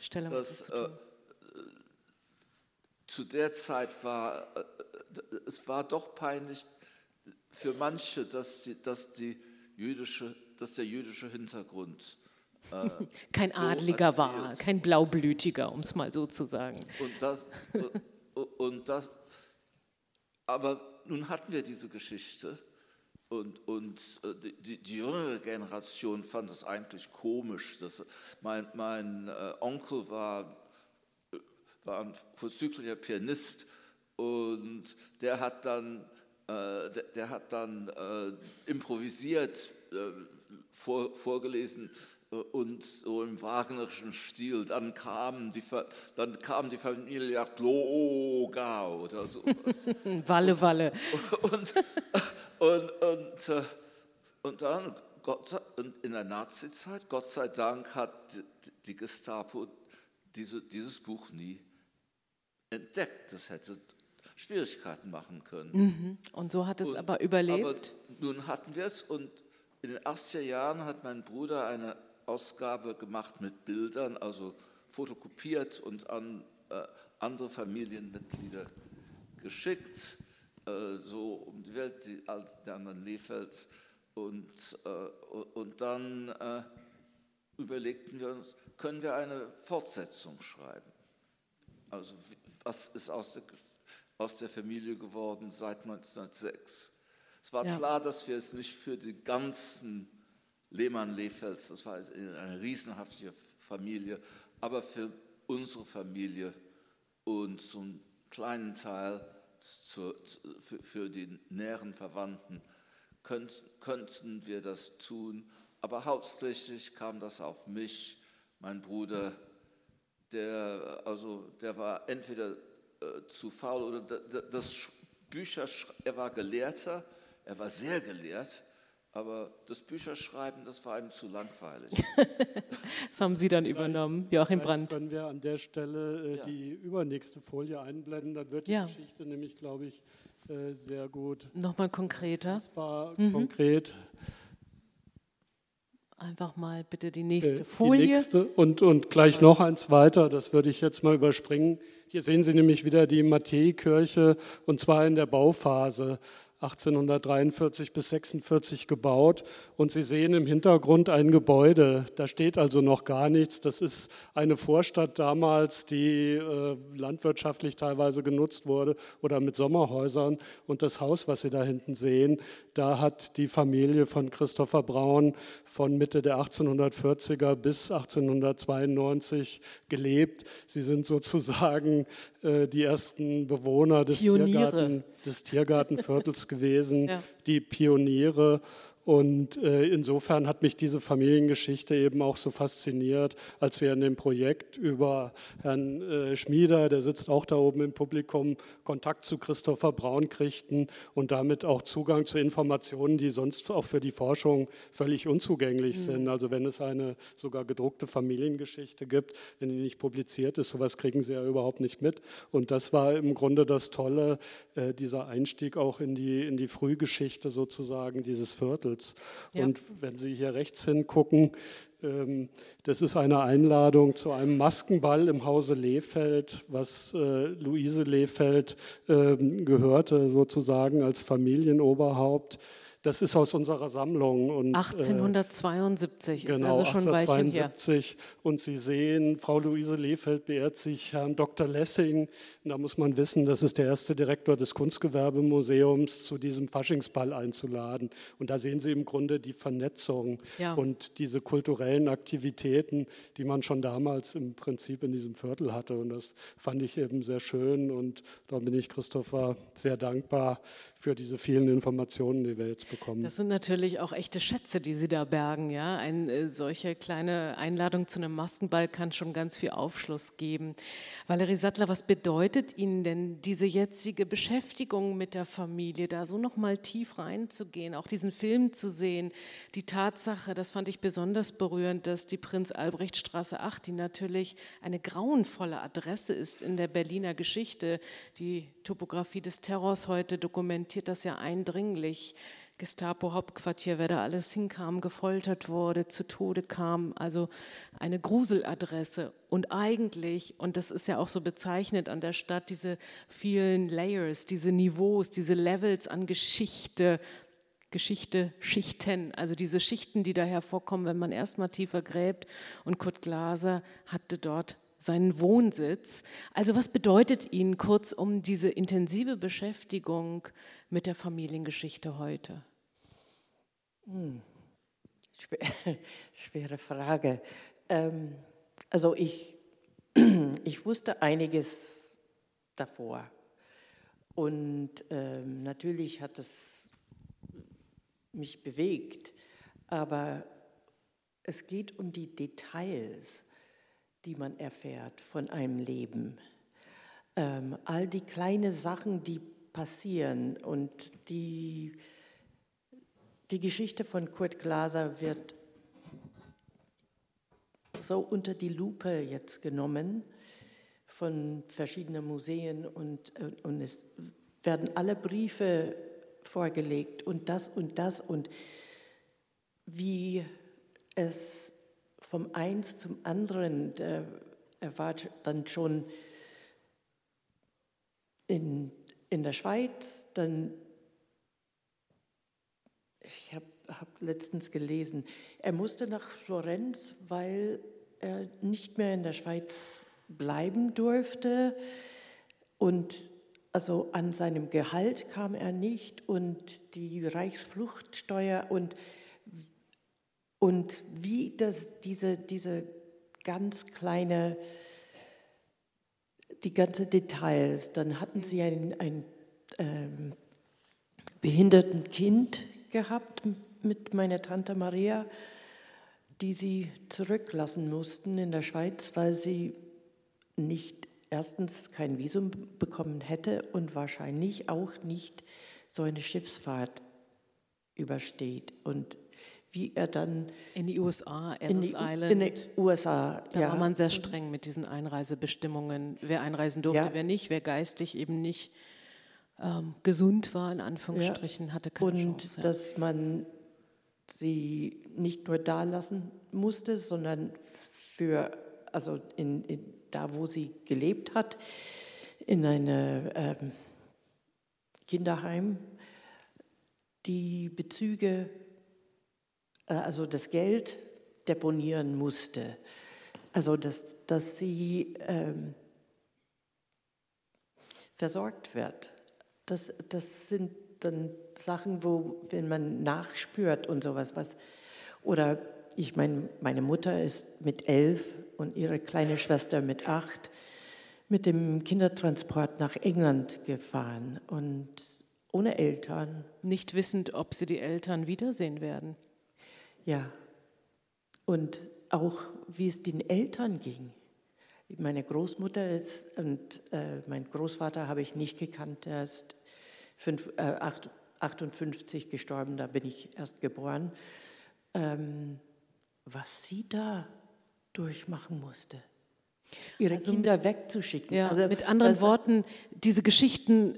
zu der Zeit es war doch peinlich für manche, dass die der jüdische Hintergrund kein Adliger war, kein Blaublütiger, um es mal so zu sagen. Aber nun hatten wir diese Geschichte und die jüngere Generation fand es eigentlich komisch. Mein Onkel war ein vorzüglicher Pianist und der hat dann improvisiert, vorgelesen und so im wagnerischen Stil. Dann kam die Familie Glogau oder sowas. Walle. Und dann, in der Nazizeit, Gott sei Dank, hat die Gestapo dieses Buch nie entdeckt. Das hätte Schwierigkeiten machen können. Und so hat es aber überlebt? Aber nun hatten wir es und in den 80er Jahren hat mein Bruder eine Ausgabe gemacht mit Bildern, also fotokopiert und an andere Familienmitglieder geschickt, so um die Welt, der anderen Lehfelds. Und dann überlegten wir uns, können wir eine Fortsetzung schreiben? Also was ist aus der Familie geworden seit 1906? Es war klar, dass wir es nicht für die ganzen Lehmann-Lehfelds, das war eine riesenhafte Familie, aber für unsere Familie und so einen kleinen Teil für die näheren Verwandten könnten wir das tun. Aber hauptsächlich kam das auf mich, mein Bruder, der war entweder zu faul oder er war Gelehrter, er war sehr gelehrt, aber das Bücherschreiben, das war ihm zu langweilig. Das haben Sie dann übernommen, Joachim Brandt. Können wir an der Stelle die übernächste Folie einblenden, dann wird die Geschichte nämlich, glaube ich, sehr gut. Nochmal konkreter. Konkret. Einfach mal bitte die nächste Folie. Die nächste und gleich noch eins weiter, das würde ich jetzt mal überspringen. Hier sehen Sie nämlich wieder die Matthäikirche und zwar in der Bauphase. 1843 bis 46 gebaut und Sie sehen im Hintergrund ein Gebäude, da steht also noch gar nichts, das ist eine Vorstadt damals, die landwirtschaftlich teilweise genutzt wurde oder mit Sommerhäusern und das Haus, was Sie da hinten sehen, da hat die Familie von Christopher Braun von Mitte der 1840er bis 1892 gelebt. Sie sind sozusagen die ersten Bewohner des Tiergartenviertels gewesen, die Pioniere. Und insofern hat mich diese Familiengeschichte eben auch so fasziniert, als wir in dem Projekt über Herrn Schmieder, der sitzt auch da oben im Publikum, Kontakt zu Christopher Braun kriegten und damit auch Zugang zu Informationen, die sonst auch für die Forschung völlig unzugänglich sind. Also wenn es eine sogar gedruckte Familiengeschichte gibt, wenn die nicht publiziert ist, sowas kriegen sie ja überhaupt nicht mit. Und das war im Grunde das Tolle, dieser Einstieg auch in die Frühgeschichte sozusagen dieses Viertels. Ja. Und wenn Sie hier rechts hingucken, das ist eine Einladung zu einem Maskenball im Hause Lehfeld, was Luise Lehfeld gehörte sozusagen als Familienoberhaupt. Das ist aus unserer Sammlung. Und, 1872 genau, ist also schon ein Weilchen her. Und Sie sehen, Frau Luise Lehfeld beehrt sich Herrn Dr. Lessing. Und da muss man wissen, das ist der erste Direktor des Kunstgewerbemuseums, zu diesem Faschingsball einzuladen. Und da sehen Sie im Grunde die Vernetzung und diese kulturellen Aktivitäten, die man schon damals im Prinzip in diesem Viertel hatte. Und das fand ich eben sehr schön. Und da bin ich Christopher sehr dankbar für diese vielen Informationen, die wir jetzt bekommen. Das sind natürlich auch echte Schätze, die Sie da bergen. Ja? Eine solche kleine Einladung zu einem Maskenball kann schon ganz viel Aufschluss geben. Valerie Sattler, was bedeutet Ihnen denn diese jetzige Beschäftigung mit der Familie, da so nochmal tief reinzugehen, auch diesen Film zu sehen? Die Tatsache, das fand ich besonders berührend, dass die Prinz-Albrecht-Straße 8, die natürlich eine grauenvolle Adresse ist in der Berliner Geschichte, die Topografie des Terrors heute dokumentiert das ja eindringlich. Gestapo-Hauptquartier, wer da alles hinkam, gefoltert wurde, zu Tode kam, also eine Gruseladresse. Und eigentlich, und das ist ja auch so bezeichnet an der Stadt, diese vielen Layers, diese Niveaus, diese Levels an Geschichte, Geschichte Schichten, also diese Schichten, die da hervorkommen, wenn man erstmal tiefer gräbt. Und Kurt Glaser hatte dort seinen Wohnsitz. Also was bedeutet Ihnen kurzum diese intensive Beschäftigung mit der Familiengeschichte heute? Schwere Frage. Also ich wusste einiges davor und natürlich hat es mich bewegt, aber es geht um die Details, die man erfährt von einem Leben. All die kleinen Sachen, die passieren und die Geschichte von Kurt Glaser wird so unter die Lupe jetzt genommen von verschiedenen Museen und es werden alle Briefe vorgelegt und das und wie es vom eins zum anderen, er war dann schon in der Schweiz, dann ich habe letztens gelesen, er musste nach Florenz, weil er nicht mehr in der Schweiz bleiben durfte und also an seinem Gehalt kam er nicht und die Reichsfluchtsteuer und wie diese ganz kleine, die ganzen Details, dann hatten sie ein behinderten Kind gehabt mit meiner Tante Maria, die sie zurücklassen mussten in der Schweiz, weil sie erstens kein Visum bekommen hätte und wahrscheinlich auch nicht so eine Schiffsfahrt übersteht. Und wie er dann in die USA, Ellis Island. In die USA, da war man sehr streng mit diesen Einreisebestimmungen, wer einreisen durfte, wer nicht, wer geistig eben nicht gesund war, in Anführungsstrichen, hatte keine Chance. Und dass man sie nicht nur da lassen musste, sondern da, wo sie gelebt hat, in einem Kinderheim, die Bezüge, also das Geld deponieren musste. Also, dass sie versorgt wird. Das sind dann Sachen, wo, wenn man nachspürt und sowas, oder ich meine, meine Mutter ist mit 11 und ihre kleine Schwester mit 8 mit dem Kindertransport nach England gefahren und ohne Eltern. Nicht wissend, ob sie die Eltern wiedersehen werden. Ja, und auch, wie es den Eltern ging. Meine Großmutter und mein Großvater habe ich nicht gekannt, der ist 58 gestorben, da bin ich erst geboren. Was sie da durchmachen musste, ihre Kinder wegzuschicken. Ja, also mit anderen Worten, diese Geschichten,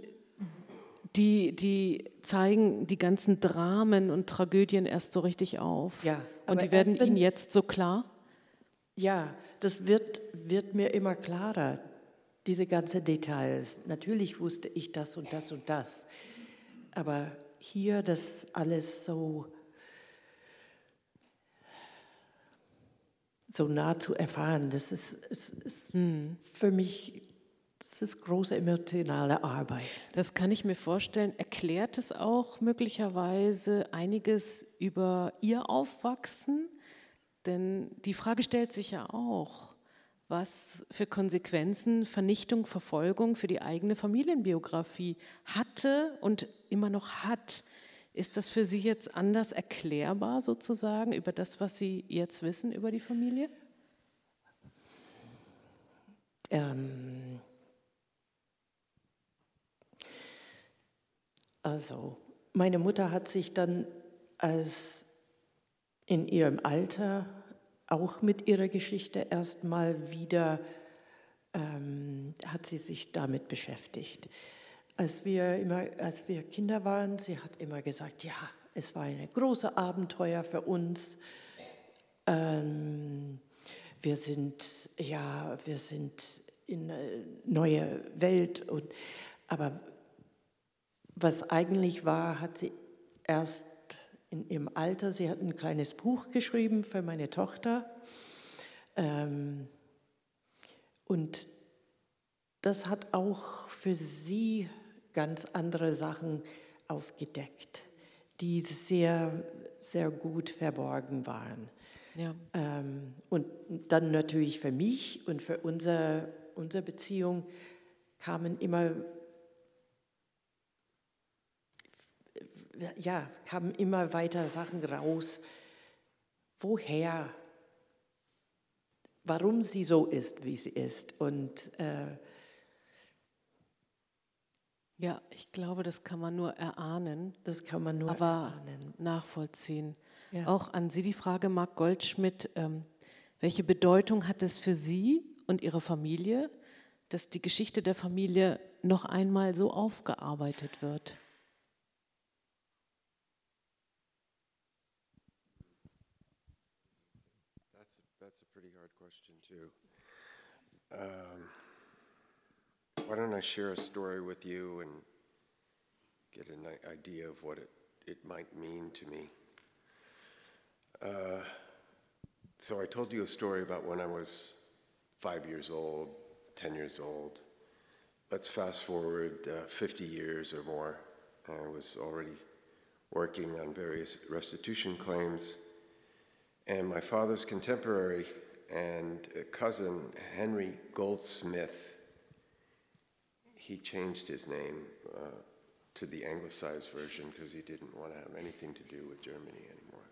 die zeigen die ganzen Dramen und Tragödien erst so richtig auf. Ja, und die werden Ihnen jetzt so klar? Ja, das wird mir immer klarer, diese ganzen Details. Natürlich wusste ich das und das und das, aber hier das alles so nah zu erfahren, das ist für mich, das ist große emotionale Arbeit. Das kann ich mir vorstellen. Erklärt es auch möglicherweise einiges über Ihr Aufwachsen? Denn die Frage stellt sich ja auch, was für Konsequenzen Vernichtung, Verfolgung für die eigene Familienbiografie hatte und immer noch hat. Ist das für Sie jetzt anders erklärbar sozusagen über das, was Sie jetzt wissen über die Familie? Also, meine Mutter hat sich dann in ihrem Alter auch mit ihrer Geschichte erstmal wieder, hat sie sich damit beschäftigt. Als wir Kinder waren, sie hat immer gesagt, ja, es war ein großes Abenteuer für uns. Wir sind in eine neue Welt. Aber was eigentlich war, hat sie erst in ihrem Alter. Sie hat ein kleines Buch geschrieben für meine Tochter. Und das hat auch für sie ganz andere Sachen aufgedeckt, die sehr, sehr gut verborgen waren. Ja. Und dann natürlich für mich und für unsere Beziehung kamen immer weiter Sachen raus. Woher? Warum sie so ist, wie sie ist. Und Ja, ich glaube, das kann man nur erahnen. das kann man nur aber erahnen. nachvollziehen. Ja. Auch an Sie die Frage, Marc Goldschmidt, welche Bedeutung hat es für Sie und Ihre Familie, dass die Geschichte der Familie noch einmal so aufgearbeitet wird? That's a pretty hard question too. Why don't I share a story with you and get an idea of what it might mean to me? So I told you a story about when I was 5 years old, 10 years old. Let's fast forward 50 years or more. I was already working on various restitution claims, and my father's contemporary and cousin, Henry Goldsmith, he changed his name to the anglicized version because he didn't want to have anything to do with Germany anymore.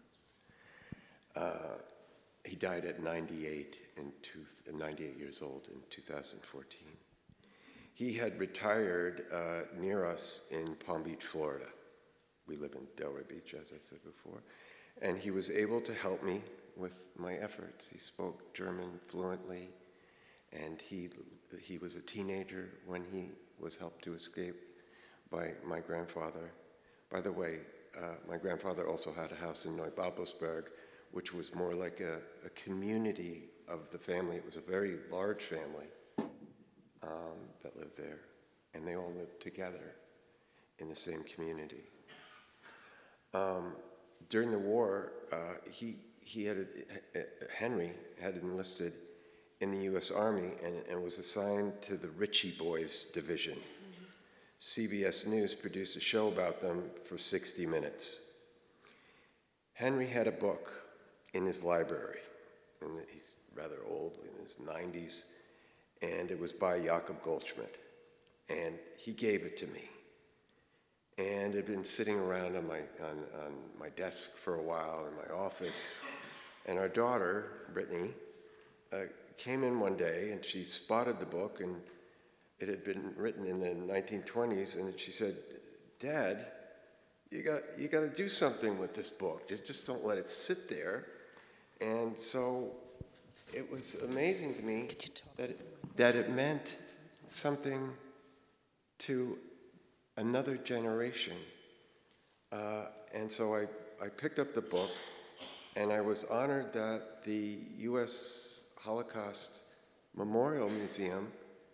He died at 98 years old in 2014. He had retired near us in Palm Beach, Florida. We live in Delray Beach, as I said before. And he was able to help me with my efforts. He spoke German fluently, and he was a teenager when he was helped to escape by my grandfather. By the way, my grandfather also had a house in Neubabelsberg, which was more like a community of the family. It was a very large family that lived there, and they all lived together in the same community. During the war, Henry had enlisted in the U.S. Army and was assigned to the Ritchie Boys Division. CBS News produced a show about them for 60 minutes. Henry had a book in his library, and he's rather old, in his 90s, and it was by Jakob Goldschmidt, and he gave it to me. And it had been sitting around on my desk for a while in my office, and our daughter, Brittany, came in one day, and she spotted the book, and it had been written in the 1920s, and she said, "Dad, you got to do something with this book. Just don't let it sit there." And so it was amazing to me that it meant something to another generation. And so I picked up the book, and I was honored that the U.S. Holocaust Memorial Museum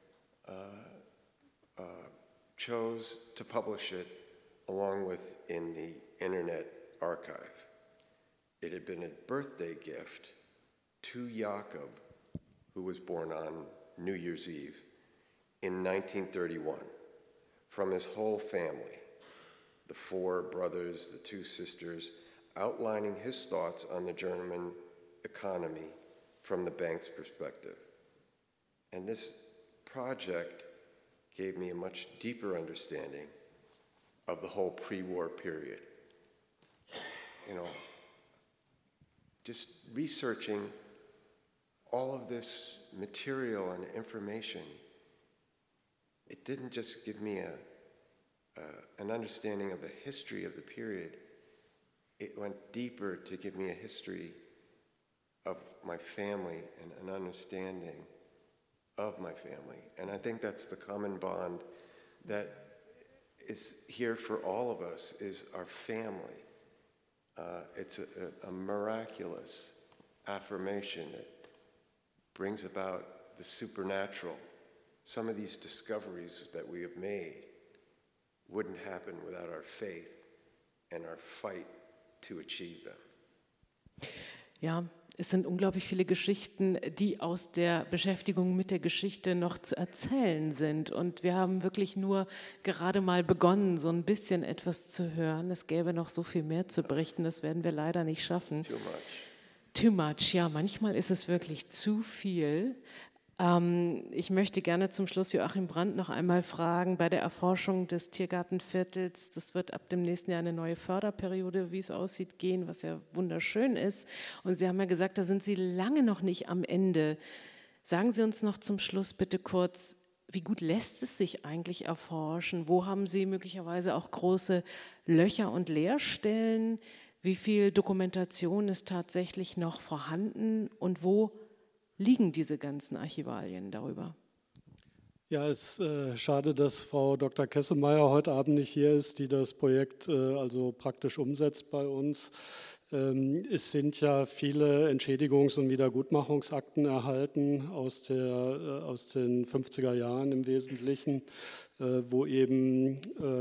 chose to publish it along with in the Internet Archive. It had been a birthday gift to Jakob, who was born on New Year's Eve in 1931, from his whole family, the 4 brothers, the 2 sisters, outlining his thoughts on the German economy from the bank's perspective. And this project gave me a much deeper understanding of the whole pre-war period. You know, just researching all of this material and information, it didn't just give me an understanding of the history of the period. It went deeper to give me a history of my family and an understanding of my family. And I think that's the common bond that is here for all of us, is our family. It's a miraculous affirmation that brings about the supernatural. Some of these discoveries that we have made wouldn't happen without our faith and our fight to achieve them. Ja, es sind unglaublich viele Geschichten, die aus der Beschäftigung mit der Geschichte noch zu erzählen sind. Und wir haben wirklich nur gerade mal begonnen, so ein bisschen etwas zu hören. Es gäbe noch so viel mehr zu berichten, das werden wir leider nicht schaffen. Too much. Too much, ja, manchmal ist es wirklich zu viel. Ich möchte gerne zum Schluss Joachim Brandt noch einmal fragen, bei der Erforschung des Tiergartenviertels, das wird ab dem nächsten Jahr eine neue Förderperiode, wie es aussieht, gehen, was ja wunderschön ist. Und Sie haben ja gesagt, da sind Sie lange noch nicht am Ende. Sagen Sie uns noch zum Schluss bitte kurz, wie gut lässt es sich eigentlich erforschen? Wo haben Sie möglicherweise auch große Löcher und Leerstellen? Wie viel Dokumentation ist tatsächlich noch vorhanden und wo liegen diese ganzen Archivalien darüber? Ja, es ist schade, dass Frau Dr. Kessemeyer heute Abend nicht hier ist, die das Projekt also praktisch umsetzt bei uns. Es sind ja viele Entschädigungs- und Wiedergutmachungsakten erhalten aus den 50er Jahren im Wesentlichen, wo eben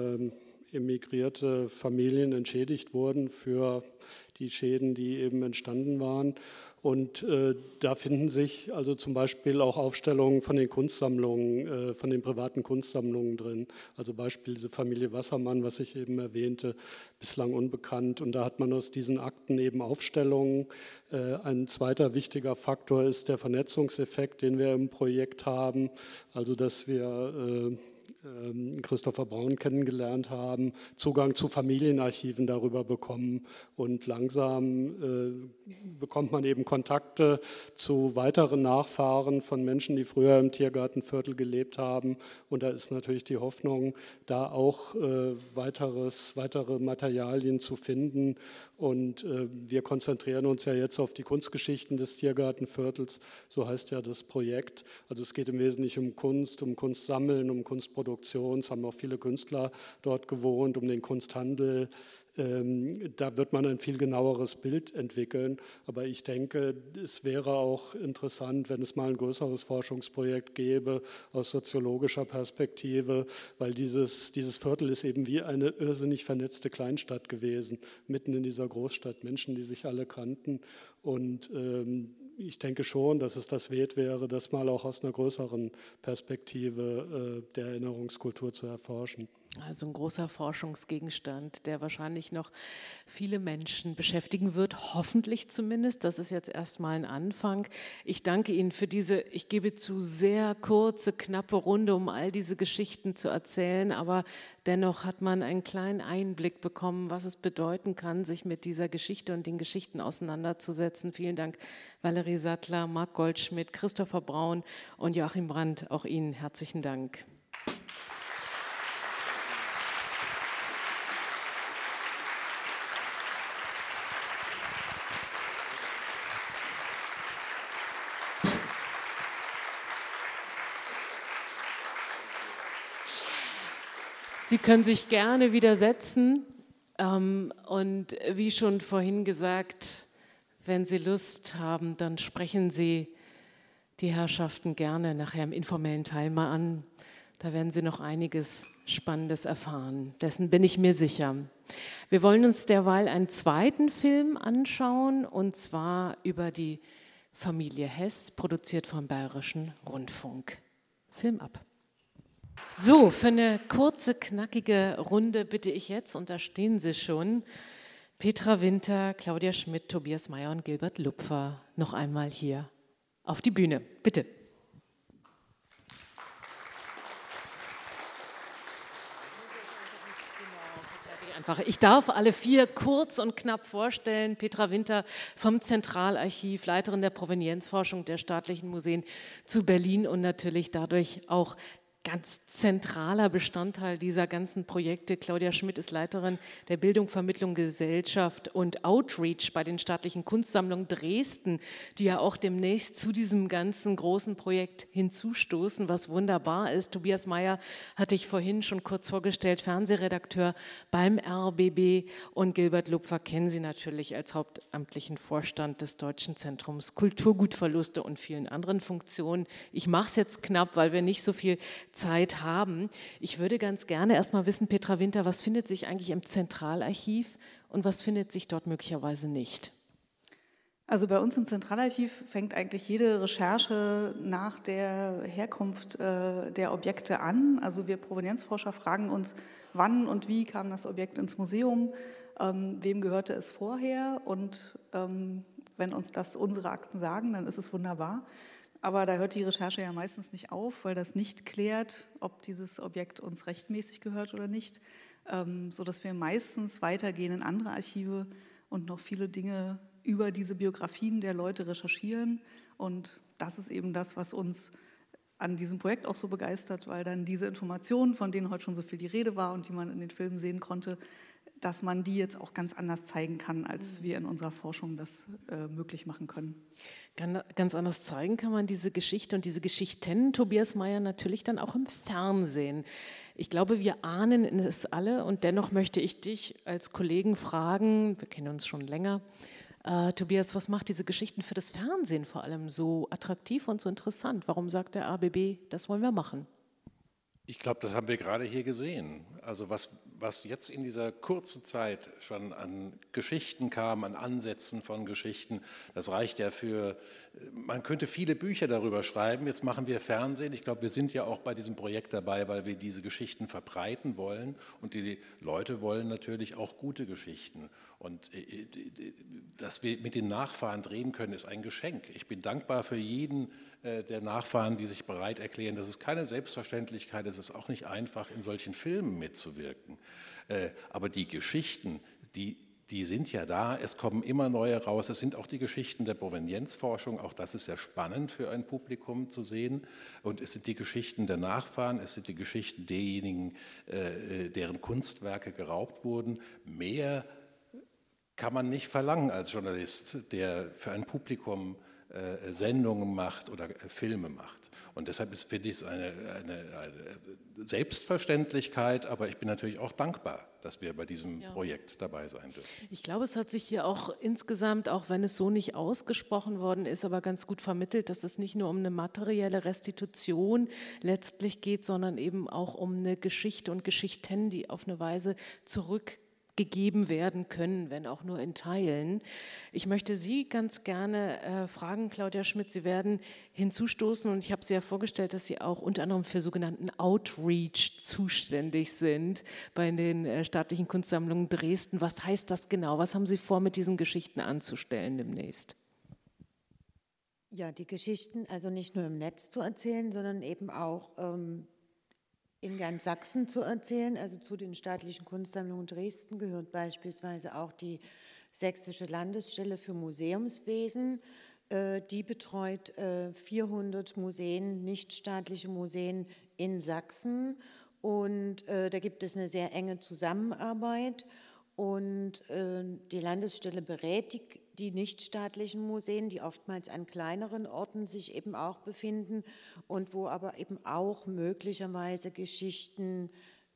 emigrierte Familien entschädigt wurden für die Schäden, die eben entstanden waren. Und da finden sich also zum Beispiel auch Aufstellungen von den Kunstsammlungen, von den privaten Kunstsammlungen drin. Also Beispiel diese Familie Wassermann, was ich eben erwähnte, bislang unbekannt. Und da hat man aus diesen Akten eben Aufstellungen. Ein zweiter wichtiger Faktor ist der Vernetzungseffekt, den wir im Projekt haben. Also dass wir Christopher Braun kennengelernt haben, Zugang zu Familienarchiven darüber bekommen und langsam bekommt man eben Kontakte zu weiteren Nachfahren von Menschen, die früher im Tiergartenviertel gelebt haben und da ist natürlich die Hoffnung, da auch weitere Materialien zu finden und wir konzentrieren uns ja jetzt auf die Kunstgeschichten des Tiergartenviertels, so heißt ja das Projekt. Also es geht im Wesentlichen um Kunstsammeln, um Kunstproduktion. Es haben auch viele Künstler dort gewohnt, um den Kunsthandel. Da wird man ein viel genaueres Bild entwickeln. Aber ich denke, es wäre auch interessant, wenn es mal ein größeres Forschungsprojekt gäbe aus soziologischer Perspektive, weil dieses Viertel ist eben wie eine irrsinnig vernetzte Kleinstadt gewesen, mitten in dieser Großstadt, Menschen, die sich alle kannten. Und ich denke schon, dass es das wert wäre, das mal auch aus einer größeren Perspektive der Erinnerungskultur zu erforschen. Also ein großer Forschungsgegenstand, der wahrscheinlich noch viele Menschen beschäftigen wird, hoffentlich zumindest. Das ist jetzt erstmal ein Anfang. Ich danke Ihnen für diese, ich gebe zu, sehr kurze, knappe Runde, um all diese Geschichten zu erzählen, aber dennoch hat man einen kleinen Einblick bekommen, was es bedeuten kann, sich mit dieser Geschichte und den Geschichten auseinanderzusetzen. Vielen Dank, Valerie Sattler, Marc Goldschmidt, Christopher Braun und Joachim Brandt. Auch Ihnen herzlichen Dank. Sie können sich gerne widersetzen und wie schon vorhin gesagt, wenn Sie Lust haben, dann sprechen Sie die Herrschaften gerne nachher im informellen Teil mal an. Da werden Sie noch einiges Spannendes erfahren. Dessen bin ich mir sicher. Wir wollen uns derweil einen zweiten Film anschauen und zwar über die Familie Hess, produziert vom Bayerischen Rundfunk. Film ab. So, für eine kurze, knackige Runde bitte ich jetzt, und da stehen Sie schon, Petra Winter, Claudia Schmidt, Tobias Meyer und Gilbert Lupfer noch einmal hier auf die Bühne. Bitte. Ich darf alle vier kurz und knapp vorstellen. Petra Winter vom Zentralarchiv, Leiterin der Provenienzforschung der Staatlichen Museen zu Berlin und natürlich dadurch auch ganz zentraler Bestandteil dieser ganzen Projekte. Claudia Schmidt ist Leiterin der Bildung, Vermittlung, Gesellschaft und Outreach bei den Staatlichen Kunstsammlungen Dresden, die ja auch demnächst zu diesem ganzen großen Projekt hinzustoßen, was wunderbar ist. Tobias Meyer hatte ich vorhin schon kurz vorgestellt, Fernsehredakteur beim RBB, und Gilbert Lupfer kennen Sie natürlich als hauptamtlichen Vorstand des Deutschen Zentrums Kulturgutverluste und vielen anderen Funktionen. Ich mache es jetzt knapp, weil wir nicht so viel Zeit haben. Ich würde ganz gerne erstmal wissen, Petra Winter, was findet sich eigentlich im Zentralarchiv und was findet sich dort möglicherweise nicht? Also bei uns im Zentralarchiv fängt eigentlich jede Recherche nach der Herkunft der Objekte an. Also wir Provenienzforscher fragen uns, wann und wie kam das Objekt ins Museum, wem gehörte es vorher, und wenn uns das unsere Akten sagen, dann ist es wunderbar. Aber da hört die Recherche ja meistens nicht auf, weil das nicht klärt, ob dieses Objekt uns rechtmäßig gehört oder nicht, sodass wir meistens weitergehen in andere Archive und noch viele Dinge über diese Biografien der Leute recherchieren. Und das ist eben das, was uns an diesem Projekt auch so begeistert, weil dann diese Informationen, von denen heute schon so viel die Rede war und die man in den Filmen sehen konnte, dass man die jetzt auch ganz anders zeigen kann, als wir in unserer Forschung das möglich machen können. Ganz anders zeigen kann man diese Geschichte und diese Geschichten, Tobias Meyer, natürlich dann auch im Fernsehen. Ich glaube, wir ahnen es alle, und dennoch möchte ich dich als Kollegen fragen, wir kennen uns schon länger, Tobias, was macht diese Geschichten für das Fernsehen vor allem so attraktiv und so interessant? Warum sagt der RBB, das wollen wir machen? Ich glaube, das haben wir gerade hier gesehen. Also was jetzt in dieser kurzen Zeit schon an Geschichten kam, an Ansätzen von Geschichten, das reicht ja für, man könnte viele Bücher darüber schreiben. Jetzt machen wir Fernsehen. Ich glaube, wir sind ja auch bei diesem Projekt dabei, weil wir diese Geschichten verbreiten wollen. Und die Leute wollen natürlich auch gute Geschichten. Und dass wir mit den Nachfahren drehen können, ist ein Geschenk. Ich bin dankbar für jeden der Nachfahren, die sich bereit erklären. Das ist keine Selbstverständlichkeit, es ist auch nicht einfach, in solchen Filmen mitzuwirken. Aber die Geschichten, die sind ja da, es kommen immer neue raus. Es sind auch die Geschichten der Provenienzforschung, auch das ist ja spannend für ein Publikum zu sehen. Und es sind die Geschichten der Nachfahren, es sind die Geschichten derjenigen, deren Kunstwerke geraubt wurden. Mehr kann man nicht verlangen als Journalist, der für ein Publikum Sendungen macht oder Filme macht. Und deshalb finde ich es eine Selbstverständlichkeit, aber ich bin natürlich auch dankbar, dass wir bei diesem Projekt dabei sein dürfen. Ich glaube, es hat sich hier auch insgesamt, auch wenn es so nicht ausgesprochen worden ist, aber ganz gut vermittelt, dass es nicht nur um eine materielle Restitution letztlich geht, sondern eben auch um eine Geschichte und Geschichten, die auf eine Weise zurückgegeben werden können, wenn auch nur in Teilen. Ich möchte Sie ganz gerne fragen, Claudia Schmidt, Sie werden hinzustoßen, und ich habe Sie ja vorgestellt, dass Sie auch unter anderem für sogenannten Outreach zuständig sind bei den staatlichen Kunstsammlungen Dresden. Was heißt das genau? Was haben Sie vor, mit diesen Geschichten anzustellen demnächst? Ja, die Geschichten also nicht nur im Netz zu erzählen, sondern eben auch in ganz Sachsen zu erzählen. Also zu den staatlichen Kunstsammlungen Dresden gehört beispielsweise auch die Sächsische Landesstelle für Museumswesen. Die betreut 400 Museen, nichtstaatliche Museen in Sachsen. Und da gibt es eine sehr enge Zusammenarbeit. Und die Landesstelle berät die nichtstaatlichen Museen, die oftmals an kleineren Orten sich eben auch befinden und wo aber eben auch möglicherweise Geschichten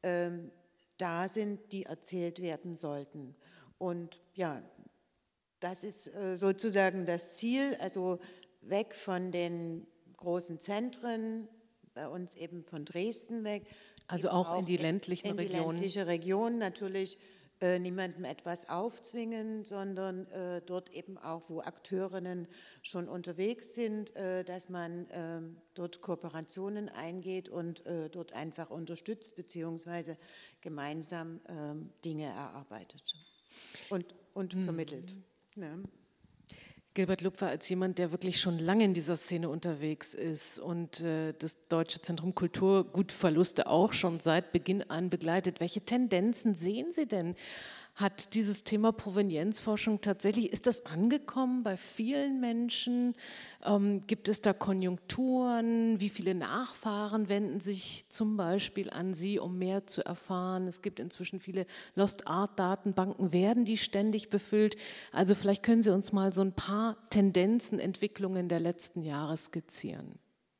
da sind, die erzählt werden sollten. Und ja, das ist sozusagen das Ziel, also weg von den großen Zentren, bei uns eben von Dresden weg. Also auch in die ländlichen Regionen. In die ländliche Region natürlich. Niemandem etwas aufzwingen, sondern dort eben auch, wo Akteurinnen schon unterwegs sind, dass man dort Kooperationen eingeht und dort einfach unterstützt bzw. gemeinsam Dinge erarbeitet und vermittelt. Ja. Gilbert Lupfer, als jemand, der wirklich schon lange in dieser Szene unterwegs ist und das Deutsche Zentrum Kulturgutverluste auch schon seit Beginn an begleitet, welche Tendenzen sehen Sie denn? Hat dieses Thema Provenienzforschung tatsächlich, ist das angekommen bei vielen Menschen? Gibt es da Konjunkturen? Wie viele Nachfahren wenden sich zum Beispiel an Sie, um mehr zu erfahren? Es gibt inzwischen viele Lost-Art-Datenbanken. Werden die ständig befüllt? Also vielleicht können Sie uns mal so ein paar Tendenzen, Entwicklungen der letzten Jahre skizzieren.